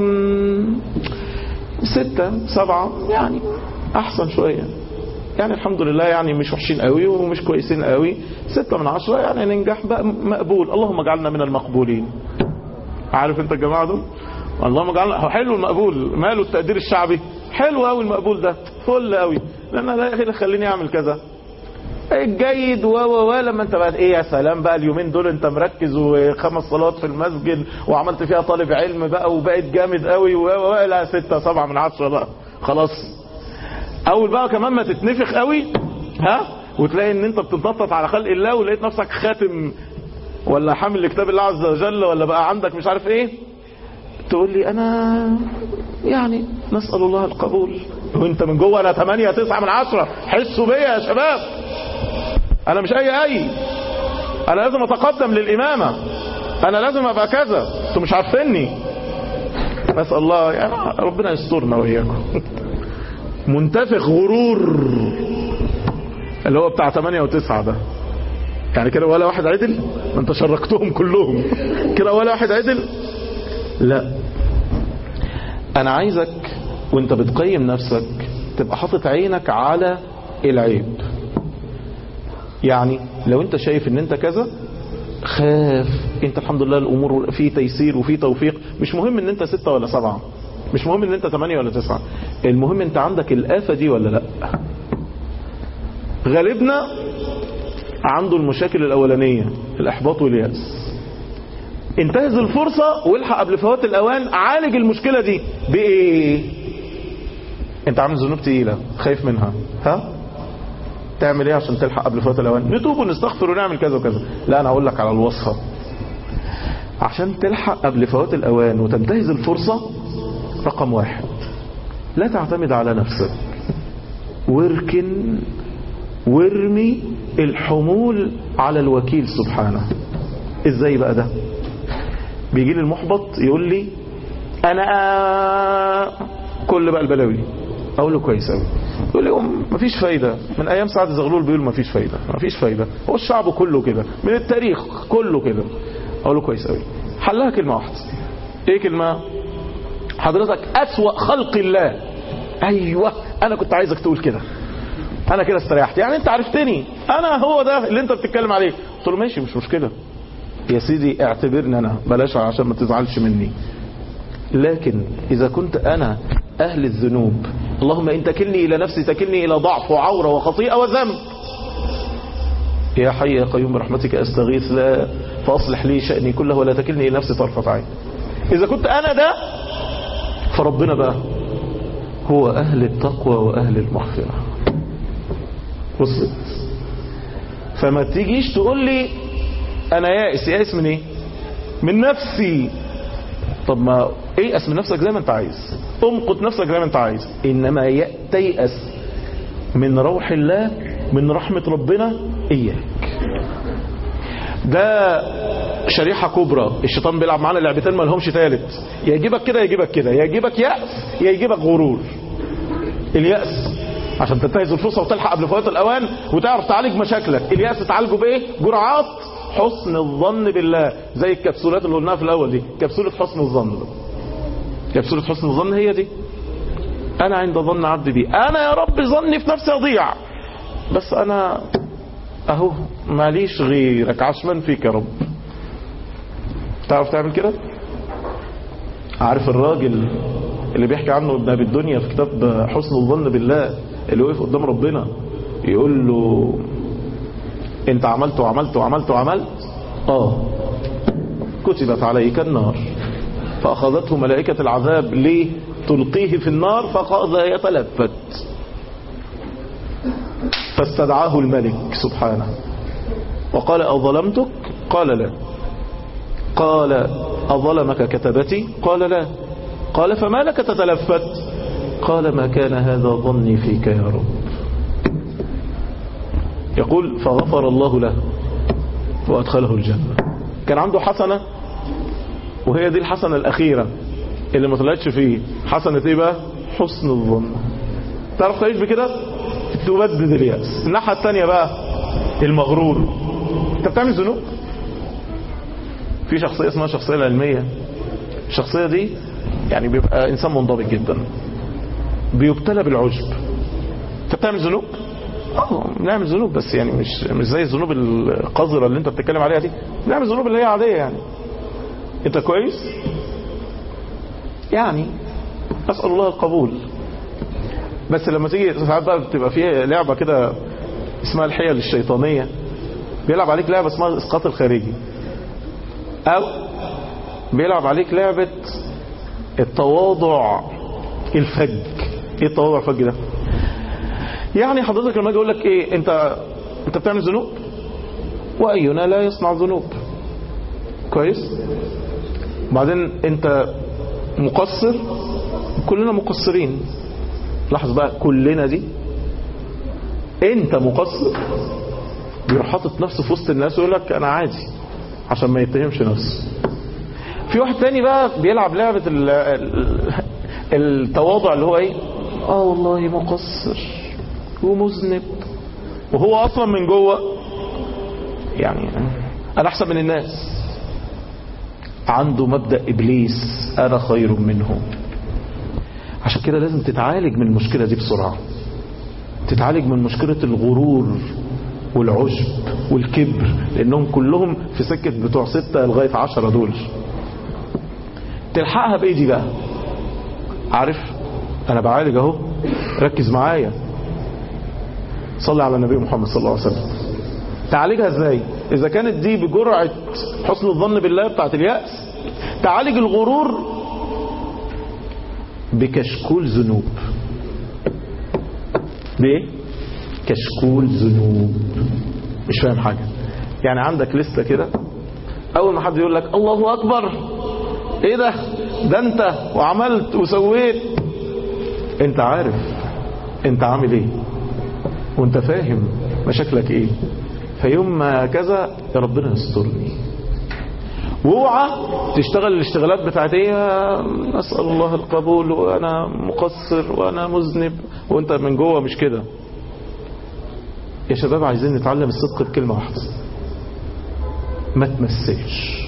Speaker 3: ستة سبعة يعني احسن شوية يعني. الحمد لله يعني مش وحشين قوي ومش كويسين قوي. ستة من عشرة يعني ننجح بقى، مقبول. اللهم اجعلنا من المقبولين. عارف انت الجماعة دول؟ اللهم اجعلنا. هو حلو المقبول، ماله التقدير الشعبي؟ حلو قوي المقبول ده، فل قوي. لان لا اخي خليني اعمل كذا الجيد و و و لما انت بقى ايه يا سلام بقى اليومين دول انت مركز وخمس صلوات في المسجد وعملت فيها طالب علم بقى وبقيت جامد قوي و و لا ستة سبعة من عشرة بقى خلاص. اول بقى كمان ما تتنفخ قوي ها وتلاقي ان انت بتتنطط على خلق الله ولقيت نفسك خاتم ولا حامل لكتاب الله عز وجل ولا بقى عندك مش عارف ايه، تقول لي انا يعني نسأل الله القبول، وانت من جوه انا ثمانية تسعة من عشرة. حسوا بيا يا شباب، انا مش اي اي انا لازم اتقدم للامامة، انا لازم ابقى كذا. انتوا مش عارفيني. نسأل الله يعني ربنا يسترنا واياكم. منتفخ غرور اللي هو بتاع ثمانية وتسعة ده يعني كده ولا واحد عدل؟ ما انت شركتهم كلهم كده ولا واحد عدل. لا، انا عايزك وانت بتقيم نفسك تبقى حاطط عينك على العيب. يعني لو انت شايف ان انت كذا خاف، انت الحمد لله الامور فيه تيسير وفيه توفيق. مش مهم ان انت ستة ولا سبعة، مش مهم ان انت ثمانية ولا تسعة، المهم انت عندك الآفة دي ولا لا. غالبنا عنده المشاكل الاولانية، الاحباط واليأس. انتهز الفرصة والحق قبل فوات الاوان، عالج المشكلة دي بايه؟ انت عامل ذنوب تقيلة خايف منها، ها تعمل ايه عشان تلحق قبل فوات الاوان؟ نتوب ونستغفر ونعمل كذا وكذا. لا انا هقول لك على الوصفة عشان تلحق قبل فوات الاوان وتنتهز الفرصة. رقم واحد، لا تعتمد على نفسك، واركن وارمي الحمول على الوكيل سبحانه. ازاي بقى ده؟ بيجي لي المحبط يقول لي انا كل بقى البلاوي، اقول له كويس قوي. يقول لي مفيش فايدة. من ايام سعد زغلول بيقول مفيش فايدة مفيش فايدة، هو الشعب كله كده، من التاريخ كله كده. اقول له كويس قوي. حلها كلمة واحدة. ايه كلمة؟ حضرتك أسوأ خلق الله. ايوه انا كنت عايزك تقول كده، انا كده استريحت. يعني انت عرفتني، انا هو ده اللي انت بتتكلم عليه. قلت له ماشي مش مشكلة يا سيدي، اعتبرني انا، بلاش عشان ما تزعلش مني. لكن اذا كنت انا اهل الذنوب، اللهم ان تكلني الى نفسي تكلني الى ضعف وعورة وخطيئة وذنب. يا حي يا قيوم برحمتك استغيث لا فاصلح لي شأني كله ولا تكلني الى نفسي طرفة عين. اذا كنت انا ده، فربنا بقى هو اهل التقوى واهل المغفرة. وصلت؟ فما تيجيش تقول لي انا يائس. يائس من ايه؟ من نفسي. طب ما ايأس من نفسك زي ما انت عايز، امقت نفسك زي ما انت عايز، انما تيأس من روح الله، من رحمة ربنا، اياك. ده شريحة كبرى. الشيطان بيلعب معانا لعبتين ما لهمش ثالث، يا يجيبك كده يا يجيبك كده، يا يجيبك يأس يا يجيبك غرور. اليأس عشان تنتهز الفرصة وتلحق قبل فوات الأوان وتعرف تعالج مشاكلك. اليأس تعالجه بإيه؟ جرعات حسن الظن بالله، زي الكبسولات اللي قلناها في الأول دي، كبسولة حسن الظن. كبسولة حسن الظن هي دي، أنا عند ظن عبدي بي. أنا يا رب ظني في نفسي أضيع، بس أنا أهو ماليش غيرك، عشمان فيك يا رب. تعرف تعمل كده؟ عارف الراجل اللي بيحكي عنه ابن أبي الدنيا في كتاب حسن الظن بالله، اللي وقف قدام ربنا يقول له انت عملت وعملت وعملت وعملت اه كتبت عليك النار، فأخذته ملائكة العذاب ليه تلقيه في النار، فأخذ يتلفت، فاستدعاه الملك سبحانه وقال أظلمتك؟ قال لا. قال أظلمك كتبتي؟ قال لا. قال فما لك تتلفت؟ قال ما كان هذا ظني فيك يا رب. يقول فغفر الله له وأدخله الجنة. كان عنده حسنة، وهي دي الحسنة الأخيرة اللي ما طلعتش فيه. حسنة ايه بقى؟ حسن الظن. تعرف تعيش بكده؟ تبدد اليأس. الناحية الثانية بقى المغرور. انت بتعمل ذنوب. في شخصية اسمها الشخصية العلمية. الشخصية دي يعني بيبقى إنسان منضبط جدا، بيبتلى بالعجب. انت بتعمل ذنوب؟ اه بنعمل ذنوب، بس يعني مش مش زي الذنوب القذرة اللي انت بتتكلم عليها دي. بنعمل ذنوب اللي هي عادية يعني. انت كويس؟ يعني أسأل الله القبول. بس لما تيجي ساعات بقى بتبقى فيها لعبة كده اسمها الحيل الشيطانية، بيلعب عليك لعبة اسمها الإسقاط الخارجي، أو بيلعب عليك لعبة التواضع الفج. ايه التواضع الفج ده؟ يعني حضرتك لما اجي اقول لك ايه، انت انت بتعمل ذنوب، واينا لا يصنع ذنوب، كويس؟ بعدين انت مقصر، كلنا مقصرين. لاحظ بقى كلنا دي، انت مقصر، بيروح حاطط نفسه في وسط الناس ويقول لك انا عادي عشان ما يتهمش نفسه. في واحد تاني بقى بيلعب لعبة التواضع اللي هو ايه، اه والله مقصر ومذنب، وهو اصلا من جوه يعني انا احسن من الناس. عنده مبدأ ابليس، انا خير منه. عشان كده لازم تتعالج من المشكلة دي بسرعة. تتعالج من مشكلة الغرور والعجب والكبر، لانهم كلهم في سكة بتوع ستة لغاية عشرة دول. تلحقها بايه دي بقى؟ عارف انا بعالج اهو، ركز معايا، صلي على النبي محمد صلى الله عليه وسلم. تعالجها ازاي؟ اذا كانت دي بجرعة حسن الظن بالله بتاعت اليأس، تعالج الغرور بكشكول ذنوب. بايه؟ كشكول ذنوب. مش فاهم حاجة يعني. عندك لستة كده، اول ما حد يقول لك الله اكبر، ايه ده ده انت وعملت وسويت، انت عارف انت عامل ايه، وانت فاهم مشاكلك ايه. فيوم ما كذا يا ربنا يسترني، واوعى تشتغل الاشتغالات بتاعت ايه، اسال الله القبول وانا مقصر وانا مذنب، وانت من جوه مش كده. يا شباب عايزين نتعلم الصدق بكلمة واحدة، ما تمثلش.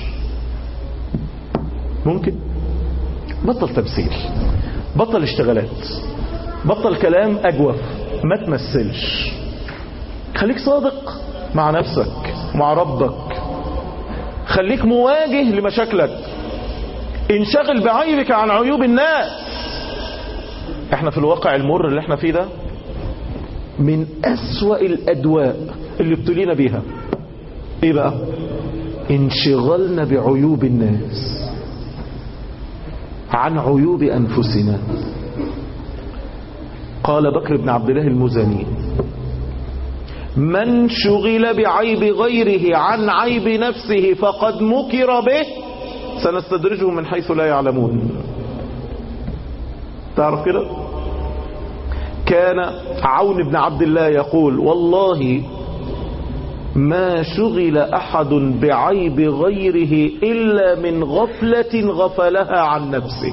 Speaker 3: ممكن بطل تمثيل، بطل اشتغالات، بطل كلام اجوف، ما تمثلش. خليك صادق مع نفسك مع ربك، خليك مواجه لمشاكلك، انشغل بعيبك عن عيوب الناس. احنا في الواقع المر اللي احنا فيه ده من أسوأ الأدواء اللي ابتلينا بيها. ايه بقى؟ انشغلنا بعيوب الناس عن عيوب أنفسنا. قال بكر بن عبد الله المزني من شغل بعيب غيره عن عيب نفسه فقد مكر به سنستدرجهم من حيث لا يعلمون. تعرف كده؟ كان عون بن عبد الله يقول والله ما شغل أحد بعيب غيره إلا من غفلة غفلها عن نفسه.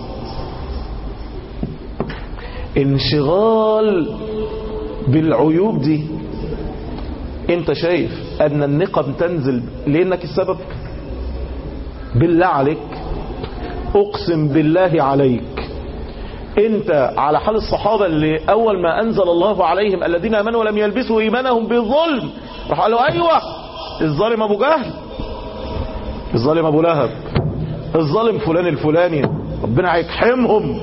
Speaker 3: انشغال بالعيوب دي، انت شايف ان النقم تنزل لانك السبب؟ بالله عليك، اقسم بالله عليك، انت على حال الصحابة اللي اول ما انزل الله عليهم الذين امنوا ولم يلبسوا ايمانهم بالظلم راح قالوا ايوه الظالم ابو جهل، الظالم ابو لهب، الظالم فلان الفلاني ربنا هيقحمهم.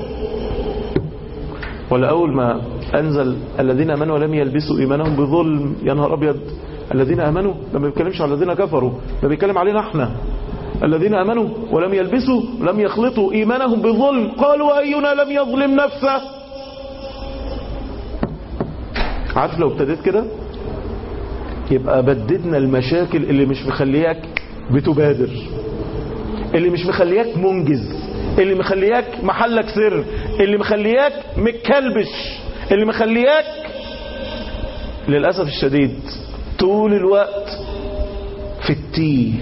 Speaker 3: ولا اول ما انزل الذين امنوا ولم يلبسوا ايمانهم بظلم، يا نهار ابيض، الذين امنوا لما بيتكلمش على الذين كفروا، ده بيتكلم علينا احنا. الذين امنوا ولم يلبسوا لم يخلطوا ايمانهم بظلم قالوا اينا لم يظلم نفسه. عارف لو ابتديت كده يبقى بددنا المشاكل اللي مش مخلياك بتبادر، اللي مش مخلياك منجز، اللي مخلياك محلك سر، اللي مخلياك متكلبش، اللي مخلياك للأسف الشديد طول الوقت في التيه،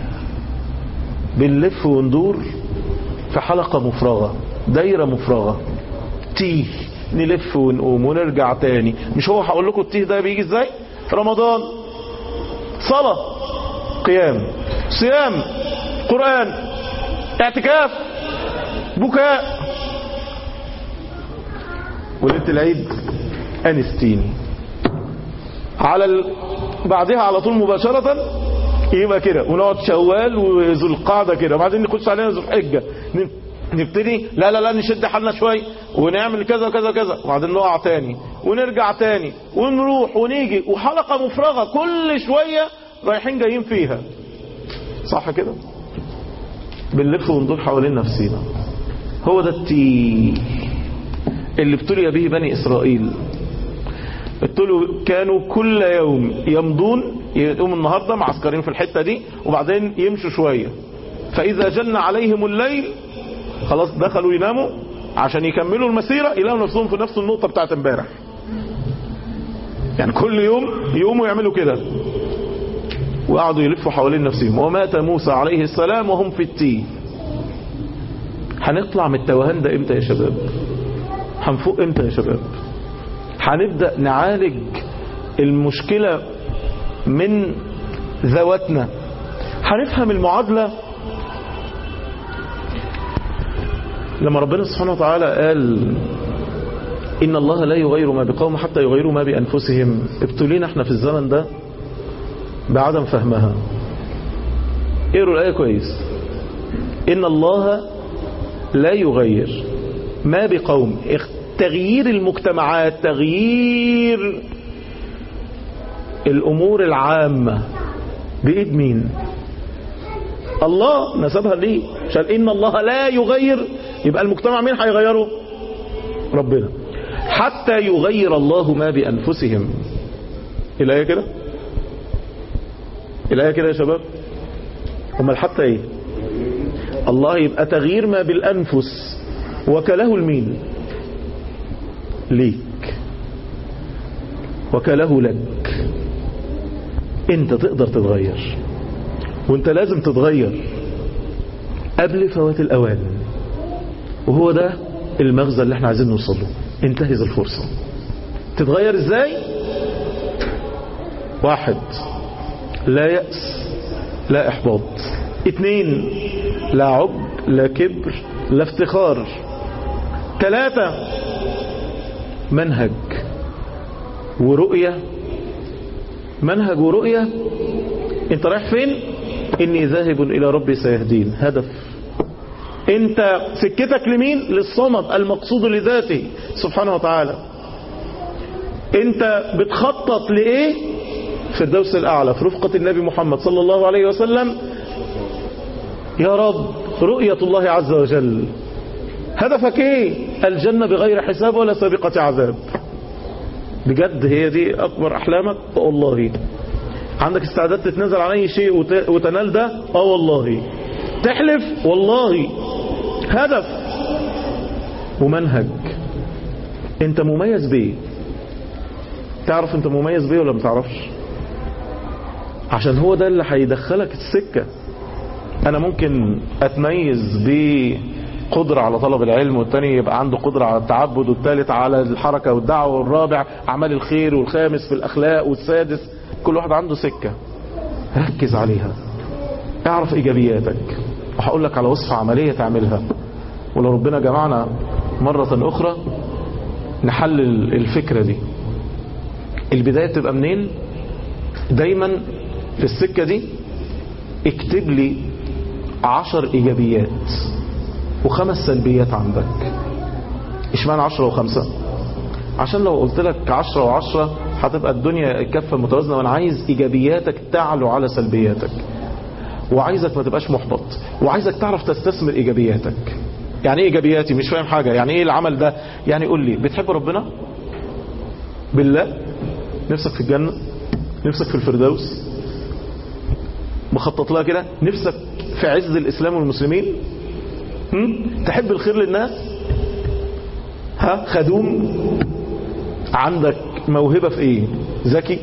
Speaker 3: بنلف وندور في حلقة مفرغة، دايرة مفرغة، تيه، نلف ونقوم ونرجع تاني. مش هو هقول لكم التيه ده بيجي ازاي؟ رمضان، صلاة، قيام، صيام، قرآن، اعتكاف، بكاء، وليلة العيد أنستيني. على ال... بعدها على طول مباشرة يبقى كده، ونقعد شوال وذو القعدة كده، وبعدين نخش علينا ذو الحجة، نبتدي لا لا لا نشد حالنا شوي ونعمل كذا كذا كذا، وبعدين نقع تاني ونرجع تاني ونروح ونيجي، وحلقة مفرغة كل شوية رايحين جايين فيها. صح كده؟ بنلف وندور حوالين نفسينا. هو ده التيه اللي ابتلي به بني إسرائيل. ابتلوا كانوا كل يوم يمضون، يقوموا النهاردة معسكرين في الحتة دي وبعدين يمشوا شوية، فإذا جن عليهم الليل خلاص دخلوا يناموا عشان يكملوا المسيرة، يلاقوا نفسهم في نفس النقطة بتاعت امبارح. يعني كل يوم يقوموا يعملوا كده، وقعدوا يلفوا حوالين نفسهم. ومات موسى عليه السلام وهم في التيه. هنطلع من التوهان ده امتى يا شباب؟ هنفوق امتى يا شباب؟ هنبدأ نعالج المشكلة من ذواتنا، هنفهم المعادلة. لما ربنا سبحانه وتعالى قال إن الله لا يغير ما بقوم حتى يغيروا ما بأنفسهم، ابتلينا احنا في الزمن ده بعدم فهمها. اقروا الآية كويس. إن الله لا يغير ما بقوم، تغيير المجتمعات، تغيير الأمور العامة بإيد مين؟ الله نسبها ليه؟ عشان إن الله لا يغير، يبقى المجتمع مين هيغيره؟ ربنا. حتى يغير الله ما بأنفسهم. الآية كده؟ الآية كده يا شباب؟ امال حتى ايه؟ الله يبقى تغيير ما بالأنفس وكله المين؟ ليك، وكله لك. انت تقدر تتغير، وانت لازم تتغير قبل فوات الأوان. وهو ده المغزى اللي احنا عايزين نوصله. انتهز الفرصة. تتغير ازاي؟ واحد، لا يأس لا إحباط. اثنين، لا عب لا كبر لا افتخار. ثلاثة، منهج ورؤية. منهج ورؤية. انت رايح فين؟ اني ذاهب الى ربي سيهدين. هدف. انت سكتك لمين؟ للصمد المقصود لذاته سبحانه وتعالى. انت بتخطط لايه؟ في الدوس الاعلى في رفقة النبي محمد صلى الله عليه وسلم. يا رب رؤية الله عز وجل. هدفك ايه؟ الجنة بغير حساب ولا سابقة عذاب. بجد هي دي اكبر احلامك؟ والله. عندك استعداد تتنازل عن اي شيء وت... وتنال ده؟ اه والله. تحلف؟ والله. هدف ومنهج. انت مميز بيه. تعرف انت مميز بيه ولا ما تعرفش؟ عشان هو ده اللي هيدخلك السكة. انا ممكن اتميز بقدرة على طلب العلم، والتاني يبقى عنده قدرة على التعبد، والتالت على الحركة والدعوة، والرابع اعمال الخير، والخامس في الاخلاق، والسادس. كل واحد عنده سكة. ركز عليها، اعرف ايجابياتك، وهقول لك على وصفة عملية تعملها. ولو ربنا جمعنا مرة اخرى نحلل الفكرة دي. البداية تبقى منين؟ دايما في السكة دي اكتب لي عشر ايجابيات وخمس سلبيات عندك. اشمعنى عشرة وخمسة؟ عشان لو قلت لك عشرة وعشرة هتبقى الدنيا الكفة متوازنة، وانا عايز ايجابياتك تعلو على سلبياتك، وعايزك ما تبقاش محبط، وعايزك تعرف تستثمر ايجابياتك. يعني ايه ايجابياتي؟ مش فاهم حاجة. يعني ايه العمل ده؟ يعني قول لي، بتحب ربنا؟ بالله؟ نفسك في الجنة؟ نفسك في الفردوس؟ مخطط لها كده؟ نفسك في عز الإسلام والمسلمين؟ هم؟ تحب الخير للناس؟ ها؟ خدوم؟ عندك موهبة في ايه؟ ذكي؟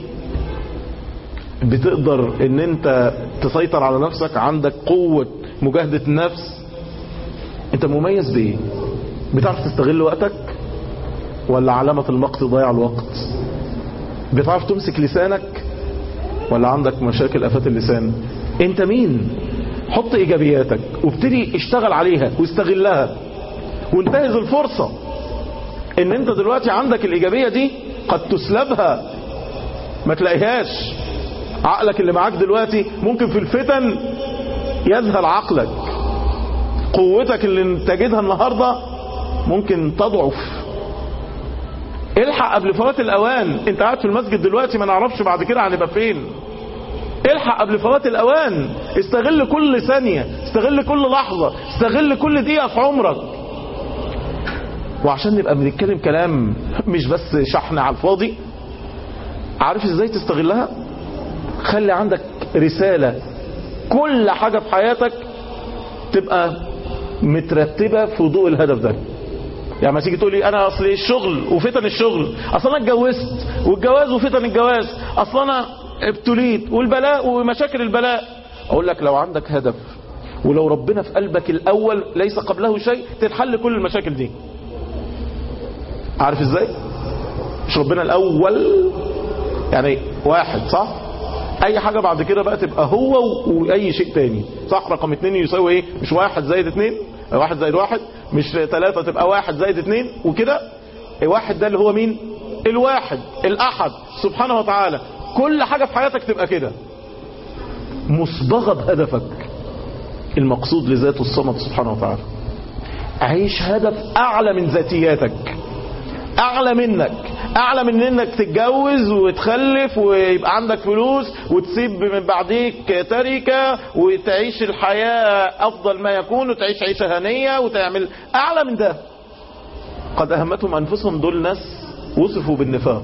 Speaker 3: بتقدر ان انت تسيطر على نفسك؟ عندك قوة مجاهدة النفس؟ انت مميز بايه؟ بتعرف تستغل وقتك ولا علامة المقت ضيع الوقت؟ بتعرف تمسك لسانك ولا عندك مشاكل آفات اللسان؟ انت مين؟ حط ايجابياتك وابتدي اشتغل عليها واستغلها، وانتهز الفرصة ان انت دلوقتي عندك الايجابية دي قد تسلبها ما تلاقيهاش. عقلك اللي معاك دلوقتي ممكن في الفتن يذهل عقلك. قوتك اللي تجدها النهاردة ممكن تضعف. الحق قبل فوات الاوان. انت قاعد في المسجد دلوقتي ما نعرفش بعد كده هنبقى فين. الحق قبل فوات الاوان. استغل كل ثانية، استغل كل لحظة، استغل كل دقيقة في عمرك. وعشان نبقى بنتكلم كلام مش بس شحن على الفاضي، عارف ازاي تستغلها؟ خلي عندك رسالة. كل حاجة في حياتك تبقى مترتبة في ضوء الهدف ده. يعني ما تيجي تقول لي انا اصل الشغل وفتن الشغل، اصل انا اتجوزت والجواز وفتن الجواز، اصل انا ابتليت والبلاء ومشاكل البلاء. اقول لك لو عندك هدف ولو ربنا في قلبك الاول ليس قبله شيء تتحل كل المشاكل دي. عارف ازاي؟ مش ربنا الاول يعني واحد، صح؟ اي حاجة بعد كده بقى تبقى هو واي شيء تاني، صح؟ رقم اتنين يساوي ايه؟ مش واحد زائد اتنين، واحد زائد واحد، مش ثلاثة تبقى واحد زائد اتنين وكده. واحد ده اللي هو مين؟ الواحد الاحد سبحانه وتعالى. كل حاجة في حياتك تبقى كده مصبغة بهدفك المقصود لذاته الصمد سبحانه وتعالى. عيش هدف اعلى من ذاتياتك، اعلى منك، اعلى من انك تتجوز وتخلف ويبقى عندك فلوس وتسيب من بعديك تركة وتعيش الحياة افضل ما يكون وتعيش عيشة هنية وتعمل اعلى من ده. قد اهمتهم انفسهم. دول ناس وصفوا بالنفاق.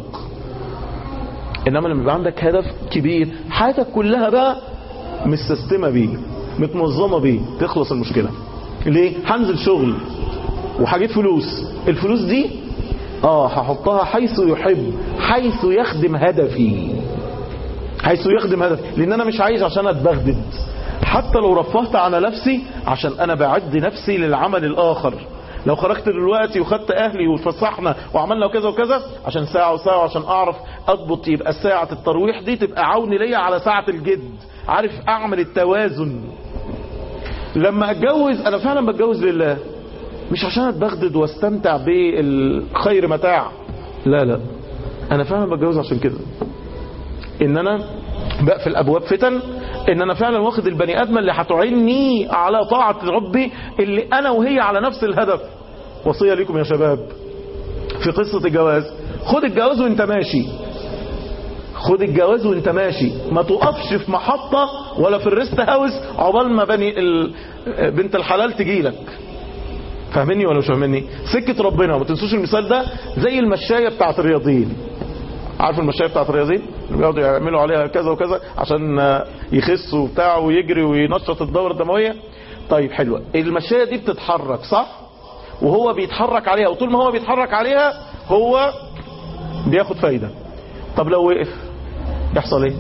Speaker 3: انما لما يبقى عندك هدف كبير حياتك كلها بقى مستسلمة بيه، متنظمة بيه، تخلص المشكلة. ليه؟ هنزل شغل وهجيب فلوس، الفلوس دي اه هحطها حيث يحب، حيث يخدم هدفي، حيث يخدم هدفي. لان انا مش عايز عشان اتبغدد، حتى لو رفهت على نفسي عشان انا بعد نفسي للعمل الاخر. لو خرجت دلوقتي وخدت اهلي وفسحنا وعملنا وكذا وكذا عشان ساعة وساعة عشان اعرف اضبط، يبقى ساعة الترويح دي تبقى عون ليا على ساعة الجد. عارف اعمل التوازن. لما اتجوز انا فعلا بتجوز لله، مش عشان اتبغدد واستمتع بالخير متاع. لا لا، انا فعلا بتجوز عشان كده، ان انا بقفل ابواب فتن، ان انا فعلا واخد البني ادم اللي هتعيني على طاعة ربي، اللي انا وهي على نفس الهدف. وصية لكم يا شباب في قصة الجواز، خد الجواز وانت ماشي، خد الجواز وانت ماشي، ما توقفش في محطة ولا في الريست هاوس عقبال ما بني ال... بنت الحلال تجيلك. فاهمني ولا مش فاهمني؟ سكة ربنا. وما تنسوش المثال ده زي المشاية بتاعت الرياضيين. عارف المشاية بتاعت الرياضيين اللي بيقعدوا يعملوا عليها كذا وكذا عشان يخسوا وبتاع ويجري وينشط الدورة الدموية. طيب حلوة، المشاية دي بتتحرك صح، وهو بيتحرك عليها، وطول ما هو بيتحرك عليها هو بياخد فايدة. طب لو وقف يحصل ايه؟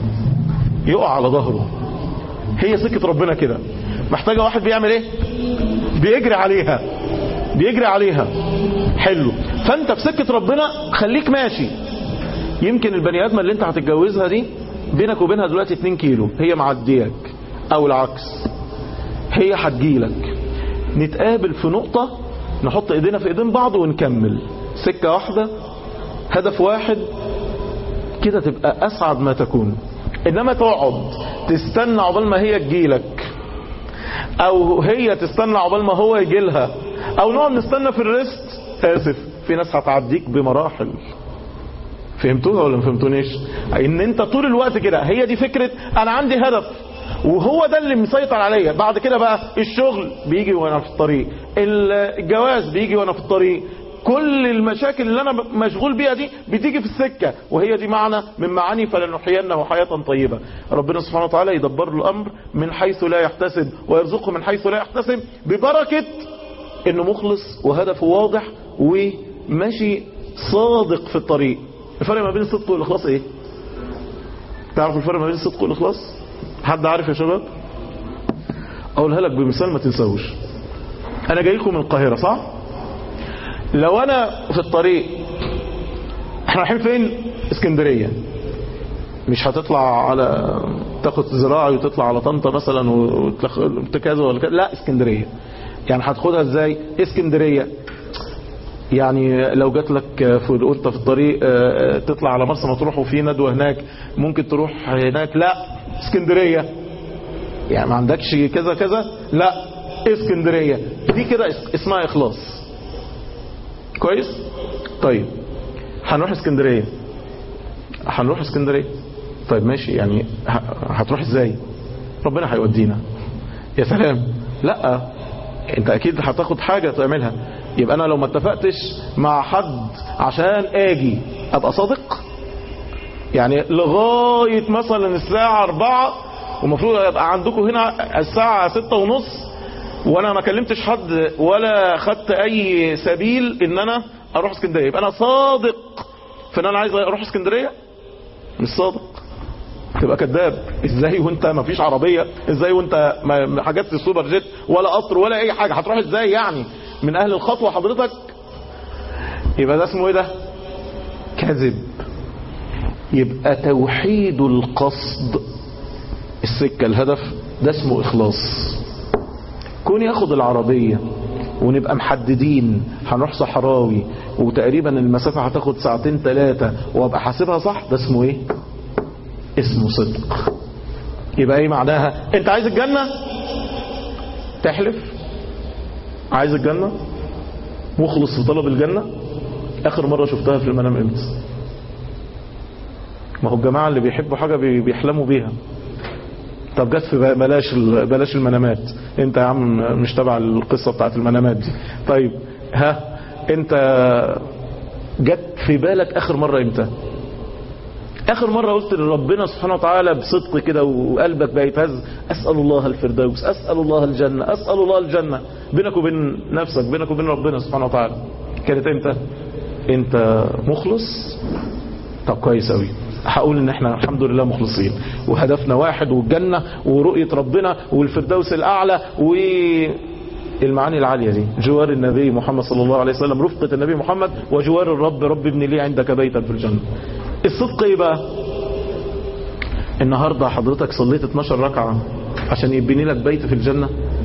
Speaker 3: يقع على ظهره. هي سكة ربنا كده، محتاجة واحد بيعمل ايه؟ بيجري عليها بيجري عليها. حلو، فانت في سكة ربنا خليك ماشي. يمكن البني ادمة اللي انت هتتجوزها دي بينك وبينها دلوقتي اتنين كيلو، هي معدياك او العكس، هي هتجيلك، نتقابل في نقطة نحط ايدينا في ايدين بعض ونكمل سكة واحدة، هدف واحد، كده تبقى اسعد ما تكون. انما تقعد تستنى عقبال ما هي تجيلك، او هي تستنى عقبال ما هو يجيلها، او نقعد نستنى في الريست، اسف في ناس هتعديك بمراحل. فهمتوها ولا ما فهمتونيش؟ ان انت طول الوقت كده، هي دي فكرة انا عندي هدف وهو ده اللي مسيطر عليا. بعد كده بقى الشغل بيجي وانا في الطريق، الجواز بيجي وانا في الطريق، كل المشاكل اللي انا مشغول بيها دي بتيجي في السكة، وهي دي معنى من معاني فلنحيينه حياة طيبة. ربنا سبحانه وتعالى يدبر له الامر من حيث لا يحتسب ويرزقه من حيث لا يحتسب، ببركة انه مخلص وهدفه واضح وماشي صادق في الطريق. الفرق ما بين الصدق والاخلاص ايه؟ تعرف الفرق ما بين الصدق والاخلاص؟ حد عارف يا شباب؟ اقولها لك بمثال ما تنساهوش. انا جاي لكم من القاهرة صح؟ لو انا في الطريق، احنا رايحين فين؟ اسكندرية. مش هتطلع على تاخد زراعي وتطلع على طنطا مثلا وتكذا ولا كذا، لا اسكندرية. يعني هتاخدها ازاي؟ اسكندرية يعني لو جات لك في وانت في الطريق تطلع على مرسى مطروح وفي ندوة هناك، ممكن تروح هناك، لا اسكندرية. يعني ما عندكش كذا كذا، لا اسكندرية. دي كده اسمها اخلاص. كويس؟ طيب هنروح اسكندرية هنروح اسكندرية طيب ماشي، يعني هتروح ازاي؟ ربنا هيودينا. يا سلام. لا انت اكيد هتاخد حاجة تعملها. يبقى انا لو ما اتفقتش مع حد عشان اجي ابقى صادق، يعني لغاية مثلا الساعة اربعة ومفروض يبقى عندكم هنا الساعة ستة ونص، وانا ما كلمتش حد ولا خدت اي سبيل ان انا اروح اسكندرية، يبقى انا صادق في ان انا عايز اروح اسكندرية؟ مش صادق، تبقى كذاب. ازاي وانت ما فيش عربية؟ ازاي وانت ما حاجات السوبر جيت ولا قطر ولا اي حاجة؟ هتروح ازاي يعني من اهل الخطوة حضرتك؟ يبقى ده اسمه ايه؟ ده كذب. يبقى توحيد القصد، السكة، الهدف، ده اسمه اخلاص. كون ياخد العربية ونبقى محددين هنروح صحراوي وتقريبا المسافة هتاخد ساعتين ثلاثة وابقى حاسبها صح، ده اسمه ايه؟ اسمه صدق. يبقى ايه معناها؟ انت عايز الجنة تحلف عايز الجنة، مخلص في طلب الجنة. اخر مرة شفتها في المنام امتى؟ ما هو الجماعة اللي بيحبوا حاجة بيحلموا بيها. طب جت في بلاش بلاش المنامات، انت يا عم مش تبع القصة بتاعت المنامات دي. طيب ها انت جت في بالك اخر مرة امتى؟ اخر مرة قلت لربنا سبحانه وتعالى بصدق كده وقلبك بقى يتهز، اسأل الله الفردوس، اسأل الله الجنة، اسأل الله الجنة، بينك وبين نفسك، بينك وبين ربنا سبحانه وتعالى، كانت امتى؟ انت مخلص؟ طب كويس قوي، هقول ان احنا الحمد لله مخلصين وهدفنا واحد، والجنة ورؤية ربنا والفردوس الاعلى والمعاني العالية دي، جوار النبي محمد صلى الله عليه وسلم، رفقة النبي محمد، وجوار الرب، رب ابن لي عندك بيتا في الجنة. الصدق ايه بقى؟ النهاردة حضرتك صليت اتناشر ركعة عشان يبني لك بيت في الجنة؟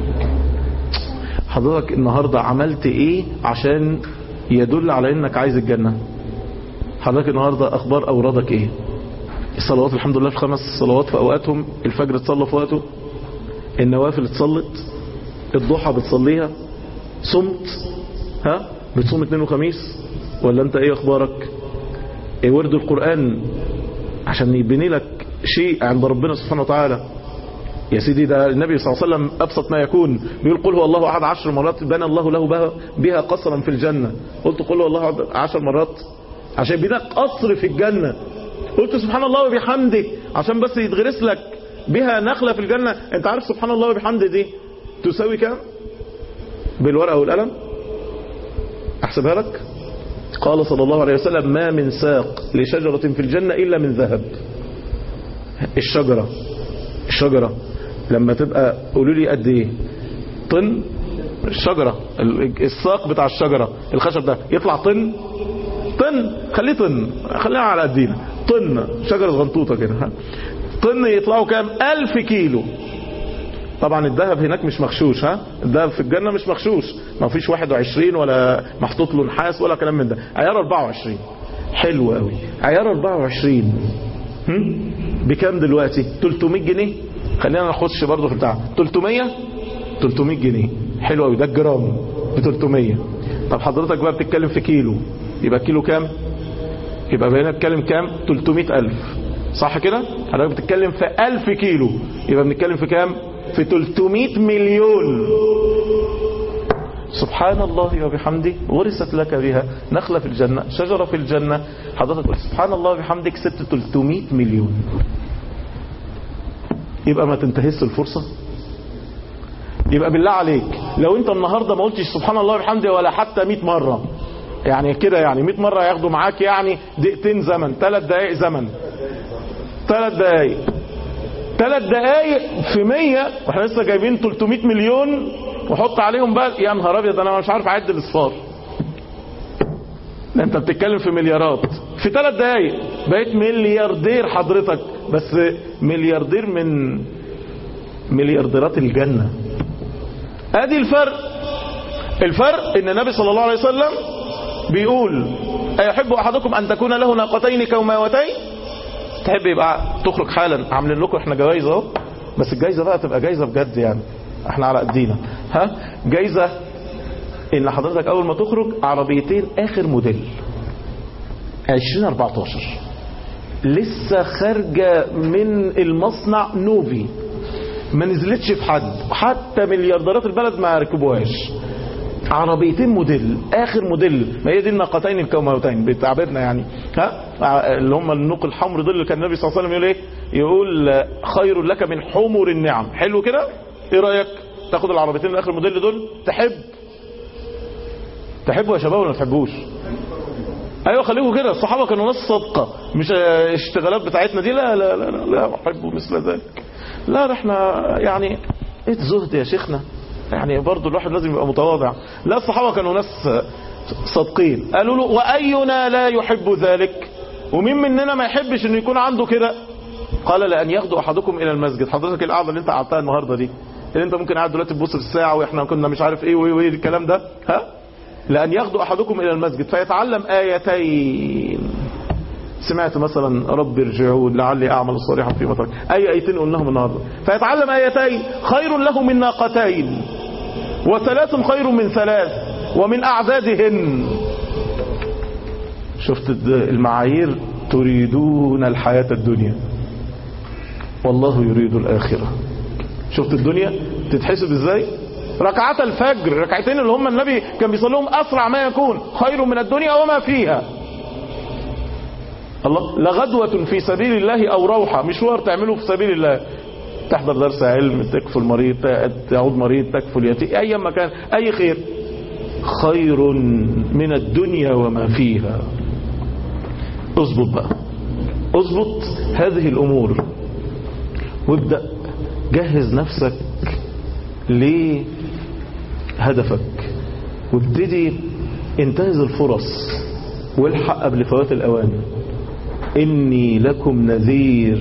Speaker 3: حضرتك النهاردة عملت ايه عشان يدل على انك عايز الجنة؟ حضرتك النهاردة اخبار اورادك ايه؟ الصلوات الحمد لله في خمس صلوات في اوقاتهم، الفجر تصلى في وقته، النوافل اتصلت، الضحى بتصليها، صمت، ها بتصوم اثنين وخميس ولا انت ايه اخبارك؟ ايه ورد القرآن عشان يبني لك شيء عند ربنا سبحانه وتعالى؟ يا سيدي ده النبي صلى الله عليه وسلم ابسط ما يكون بيقول قل هو الله احد عشر مرات بنى الله له بها قصرا في الجنة. قلت قل هو الله عشر مرات، عشان بيدك قصر في الجنة. قلت سبحان الله وبحمده عشان بس يتغرس لك بها نخلة في الجنة. انت عارف سبحان الله وبحمده دي تساوي كام بالورقة والقلم؟ احسبها لك. قال صلى الله عليه وسلم ما من ساق لشجرة في الجنة إلا من ذهب. الشجرة الشجرة لما تبقى قولوا لي قد ايه طن الشجرة، الساق بتاع الشجرة الخشب ده يطلع طن طن خليه طن خليها على قدينا طن شجرة غنطوطة كده طن يطلعوا كام؟ ألف كيلو. طبعا الذهب هناك مش مغشوش، ها الذهب في الجنة مش مغشوش، ما فيش واحد وعشرين ولا محطوط له نحاس ولا كلام من ده، عيار أربعة وعشرين. حلو قوي. عيار أربعة وعشرين بكام دلوقتي؟ تلتمية جنيه. خلينا نخش برضه في بتاع تلتمية تلتمية جنيه. حلو قوي. ده الجرام ب تلتمية. طب حضرتك بقى بتتكلم في كيلو، يبقى كيلو كام؟ يبقى بقينا نتكلم كام؟ تلتمية ألف، صح كده؟ حضرتك بتتكلم في ألف كيلو، يبقى بنتكلم في كام؟ في تلتمية مليون. سبحان الله وبحمده ورثت لك بها نخلة في الجنة، شجرة في الجنة. حضرتك قلت سبحان الله وبحمده كسبت تلتمية مليون. يبقى ما تنتهزش الفرصة. يبقى بالله عليك لو انت النهاردة ما قلتش سبحان الله وبحمده ولا حتى مئة مرة، يعني كده يعني مئة مرة ياخدوا معاك يعني دقيقتين زمن، ثلاث دقائق زمن، ثلاث دقائق ثلاث دقائق في مية، واحنا لسه جايبين تلتمية مليون وحط عليهم بقى. يا نهار ابيض انا مش عارف اعد الاصفار. انت بتتكلم في مليارات في ثلاث دقائق بقيت ملياردير حضرتك، بس ملياردير من مليارديرات الجنة. ادي الفرق. الفرق ان النبي صلى الله عليه وسلم بيقول ايحب احدكم ان تكون له ناقتين كوماوتين؟ تحب يبقى تخرج حالا عاملين لكم احنا جوائز اهو، بس الجايزه بقى تبقى جايزه بجد، يعني احنا على قدينا، ها جايزه ان حضرتك اول ما تخرج عربيتين اخر موديل عشرين أربعتاشر لسه خارجه من المصنع نوفي، ما نزلتش في حد، حتى مليارديرات البلد ما ركبوهاش. عربيتين موديل اخر موديل، ما هي دي الناقتين الكوماوتين بتعبيرنا يعني، ها اللي هم النوق الحمر دول اللي كان النبي صلى الله عليه وسلم يقول ايه؟ يقول خير لك من حمر النعم. حلو كده؟ ايه رايك تاخد العربيتين الاخر موديل دول؟ تحب تحبوا يا شباب ولا ما تحبوش؟ ايوه خليكم كده. الصحابه كانوا ناس صادقه، مش اشتغالات بتاعتنا دي. لا لا لا لا, لا احب مثل ذلك. لا احنا يعني ايه الزهد يا شيخنا، يعني برضو الواحد لازم يبقى متواضع. لا الصحابة كانوا ناس صادقين. قالوا له وأينا لا يحب ذلك؟ ومين مننا ما يحبش انه يكون عنده كده؟ قال لأن ياخدوا أحدكم إلى المسجد. حضرتك القعدة اللي انت قعدتها النهاردة دي، اللي انت ممكن قاعد دلوقتي تبص في الساعة واحنا كنا مش عارف ايه وايه الكلام ده، ها لأن ياخدوا أحدكم إلى المسجد فيتعلم آيتين. سمعت مثلا رب ارجعون لعلي أعمل صالحا فيما تركت، أي آيتين قلناهم النهارده. فيتعلم آيتين خير له من ناقتين، وثلاث خير من ثلاث، ومن أعدادهن. شفت المعايير؟ تريدون الحياة الدنيا والله يريد الآخرة. شفت الدنيا تتحسب ازاي؟ ركعات الفجر، ركعتين اللي هم النبي كان بيصليهم أسرع ما يكون، خير من الدنيا وما فيها. الله، لغدوة في سبيل الله أو روحة، مشوار تعمله في سبيل الله، تحضر درس علم، تكفل مريض، تعود مريض، تكفل يتيم، أي مكان، أي خير، خير من الدنيا وما فيها. اضبط بقى، اضبط هذه الأمور وابدأ جهز نفسك لهدفك، وابتدي انتهز الفرص والحق قبل فوات الأوان. إني لكم نذير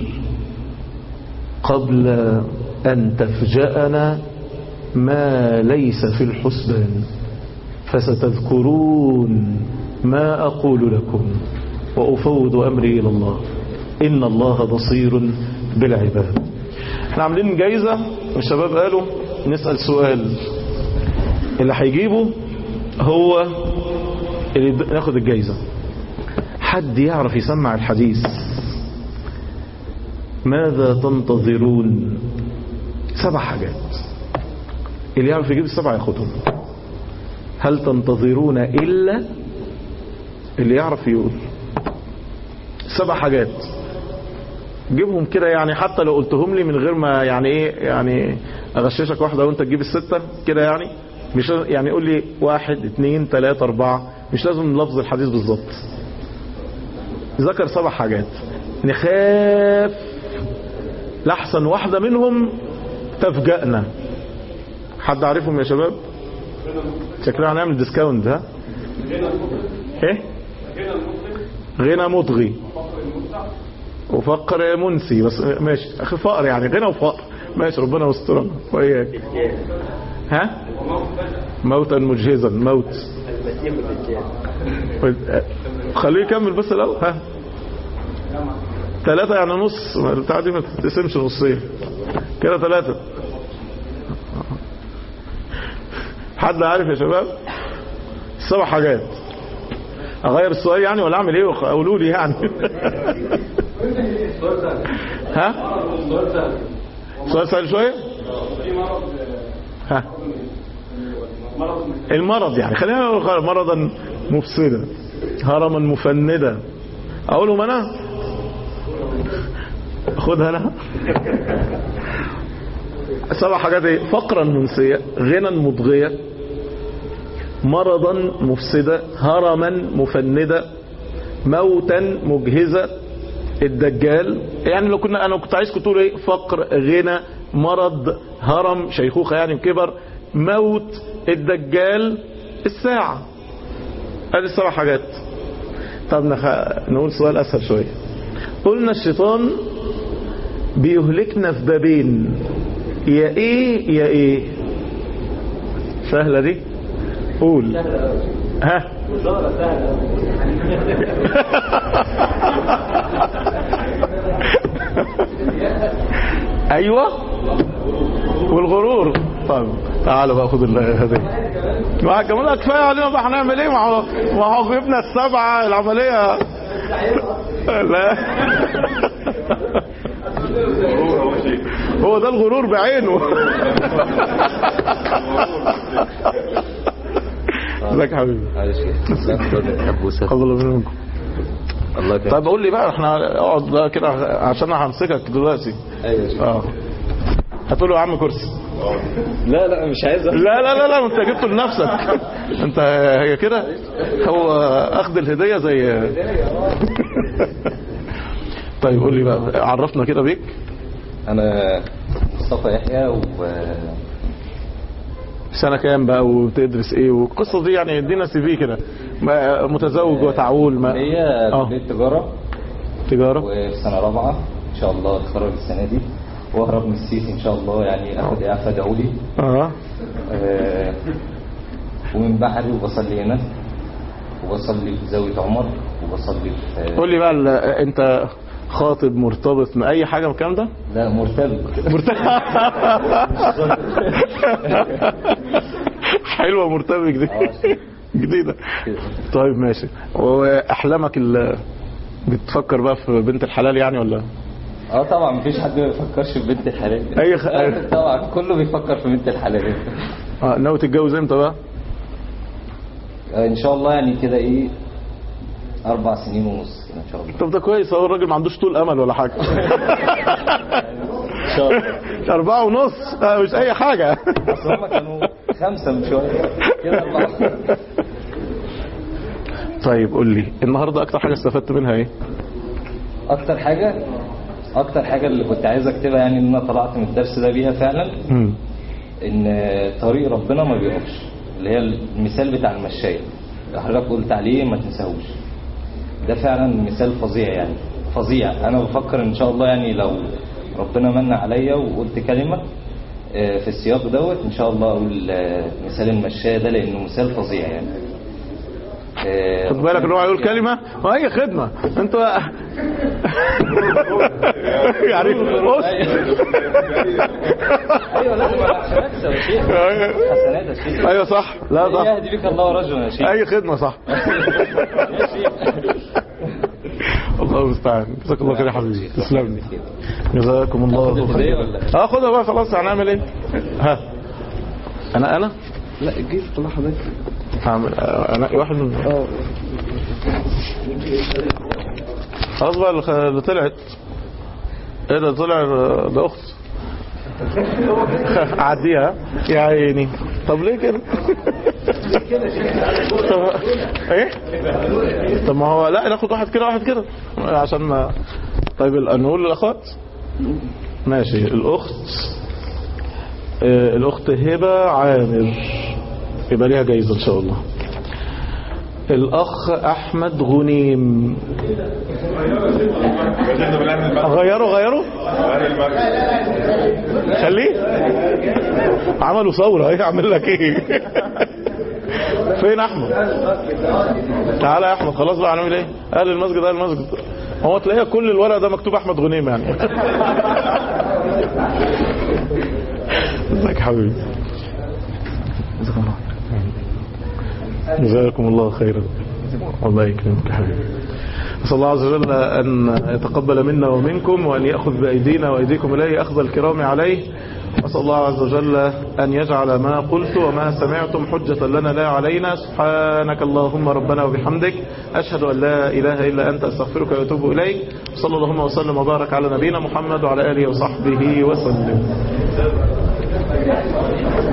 Speaker 3: قبل أن تفجأنا ما ليس في الحسبان، فستذكرون ما أقول لكم وأفوض أمري إلى الله إن الله بصير بالعباد. احنا عاملين جايزة، الشباب قالوا نسأل سؤال، اللي هيجيبه هو اللي ناخد الجايزة. حد يعرف يسمع الحديث ماذا تنتظرون؟ سبع حاجات، اللي يعرف يجيب السبع ياخدهم. هل تنتظرون إلا، اللي يعرف يقول سبع حاجات جيبهم كده يعني، حتى لو قلتهم لي من غير ما يعني ايه يعني اغششك واحدة وانت تجيب الستة كده يعني، مش يعني قول لي واحد اتنين تلاتة اربعة، مش لازم لفظ الحديث بالظبط. ذكر سبع حاجات نخاف لحسن واحدة منهم تفجأنا. حد عارفهم يا شباب؟ شكلنا هنعمل ديسكاونت. ها ايه؟ غنى مطغي وفقر منسي. بس ماشي اخي، فقر يعني غنى وفقر ماشي، ربنا يسترنا وإياك. ها موتا مجهزا، موت خليه يكمل بس الاول. ها ثلاثة يعني نص بتاع دي، ما تقسمش نصين كده ثلاثة. حد عارف يا شباب سبع حاجات؟ اغير السؤال يعني ولا اعمل ايه؟ قولوا لي يعني. ها سؤال سهل شويه. ها المرض يعني، خلينا نقول مرضا مفسدا، هرما مفندا. اقولهم انا؟ خدها انا. سبع حاجات ايه؟ فقرا منسية، غنى مطغية، مرضا مفسدة، هرما مفندا، موتا مجهزة، الدجال. يعني لو كنا انا كنت عايزكم تقولوا ايه؟ فقر، غنى، مرض، هرم شيخوخة يعني كبر، موت، الدجال، الساعة. هذه السبع حاجات. طب نخ... نقول سؤال اسهل شوية. قلنا الشيطان بيهلكنا في بابين، يا ايه يا ايه؟ سهلة دي؟ قول. ها ايوه والغرور. طيب تعالوا بقى خد الهديه. ما كمان كفايه علينا بقى، هنعمل ايه؟ ما هو ما هو جبنا السبعه العمليه. لا هو ده الغرور بعينه. ازيك يا حبيبي؟ الله منكم. الله يكرمك. طيب قول لي بقى، احنا اقعد بقى كده عشان همسكك دلوقتي.
Speaker 4: ايوه
Speaker 3: اه هتقول له يا عم كرسي.
Speaker 4: لا لا مش عايز.
Speaker 3: لا لا لا لا انت جبته لنفسك انت. هي كده هو اخذ الهديه زي. طيب قول لي بقى، عرفنا كده بيك.
Speaker 4: انا مصطفى يحيى و
Speaker 3: سنة كام بقى وبتدرس ايه والقصة دي يعني؟ ادينا سي في كده. متزوج وتعول؟ ما
Speaker 4: هي كلية تجارة.
Speaker 3: تجارة
Speaker 4: وفي سنة رابعة ان شاء الله اتخرج السنة دي واهرب من السيسي ان شاء الله، يعني اخد اعفاء دولي.
Speaker 3: اه,
Speaker 4: آه ومن بحري وبصلي هنا وبصلي في زاوية عمر وبصلي في.
Speaker 3: قول لي بقى انت خاطب مرتبط من اي حاجه من الكلام ده؟
Speaker 4: لا مرتبط.
Speaker 3: مرتبط. حلوه مرتبط دي جديده. طيب ماشي. واحلامك اللي بتفكر بقى في بنت الحلال يعني ولا؟
Speaker 4: اه طبعا مفيش حد ما بيفكرش في بنت الحلال.
Speaker 3: اي خ...
Speaker 4: طبعا كله بيفكر في بنت الحلال.
Speaker 3: اه ناوي تتجوز امتى بقى؟
Speaker 4: آه ان شاء الله يعني كده ايه اربع سنين ونص ان شاء الله.
Speaker 3: طب ده كويس، هو الراجل ما عندوش طول امل ولا حاجه.
Speaker 4: ان شاء الله.
Speaker 3: أربعة ونص آه مش اي حاجه.
Speaker 4: اصل هم كانوا خمسة من شويه كده أربعة.
Speaker 3: طيب قول لي النهارده اكتر حاجه استفدت منها ايه؟
Speaker 4: اكتر حاجه اكتر حاجه اللي كنت عايز اكتبها يعني ان انا طلعت من الدرس ده بيها فعلا.
Speaker 3: م.
Speaker 4: ان طريق ربنا ما بيقفش، اللي هي المثال بتاع المشاية اللي حضرتك قلت عليه ما تنساهوش. ده فعلا مثال فظيع يعني فظيع. انا بفكر ان شاء الله يعني لو ربنا من عليا وقلت كلمة في السياق دوت ان شاء الله اقول مثال المشاية ده، لانه مثال فظيع يعني.
Speaker 3: خد بالك ان هو هيقول كلمه وهي خدمه انت يعني بص.
Speaker 4: ايوه لازم عشان اكسب يا شيخ. حسنات يا شيخ.
Speaker 3: ايوه صح. لا صح.
Speaker 4: يهدي بك الله رجلا يا شيخ.
Speaker 3: اي خدمه صح.
Speaker 4: يا شيخ.
Speaker 3: الله المستعان. جزاك الله خير يا حبيبي. تسلم لي. جزاكم الله خير. اه خدها بقى خلاص. هنعمل ايه؟ ها انا انا
Speaker 4: لا جيب طلع حضرتك.
Speaker 3: هعمل انا واحد من اه خلاص بقى اللي طلعت ايه اللي طلع ده اخت اعديها يا عيني. طب ليه كده؟ طب ايه؟ طب ما هو لا ناخد واحد كده واحد كده عشان ما. طيب نقول للاخوات ماشي. الاخت الاخت هبه عامر يبقى ليها جايزه ان شاء الله. الاخ احمد غنيم غيروا غيروا خليه عملوا ثوره ايه اعمل لك ايه؟ فين احمد؟ تعالى يا احمد. خلاص بقى هنعمل ايه؟ اهل المسجد اهل المسجد. هو تلاقيها كل الورق ده مكتوب احمد غنيم يعني. ازيك يا حبيبي؟ جزاكم الله جزاكم الله خيرا. الله يكرمك يا حبيبي. نسأل الله عز وجل أن يتقبل منا ومنكم وأن يأخذ بأيدينا وأيديكم إليه أخذ الكرام عليه. أسأل الله عز وجل أن يجعل ما قلت وما سمعتم حجة لنا لا علينا. سبحانك اللهم ربنا وبحمدك أشهد أن لا إله إلا أنت أستغفرك وأتوب إليك. صلى اللهم وسلم وبارك على نبينا محمد وعلى آله وصحبه وسلم.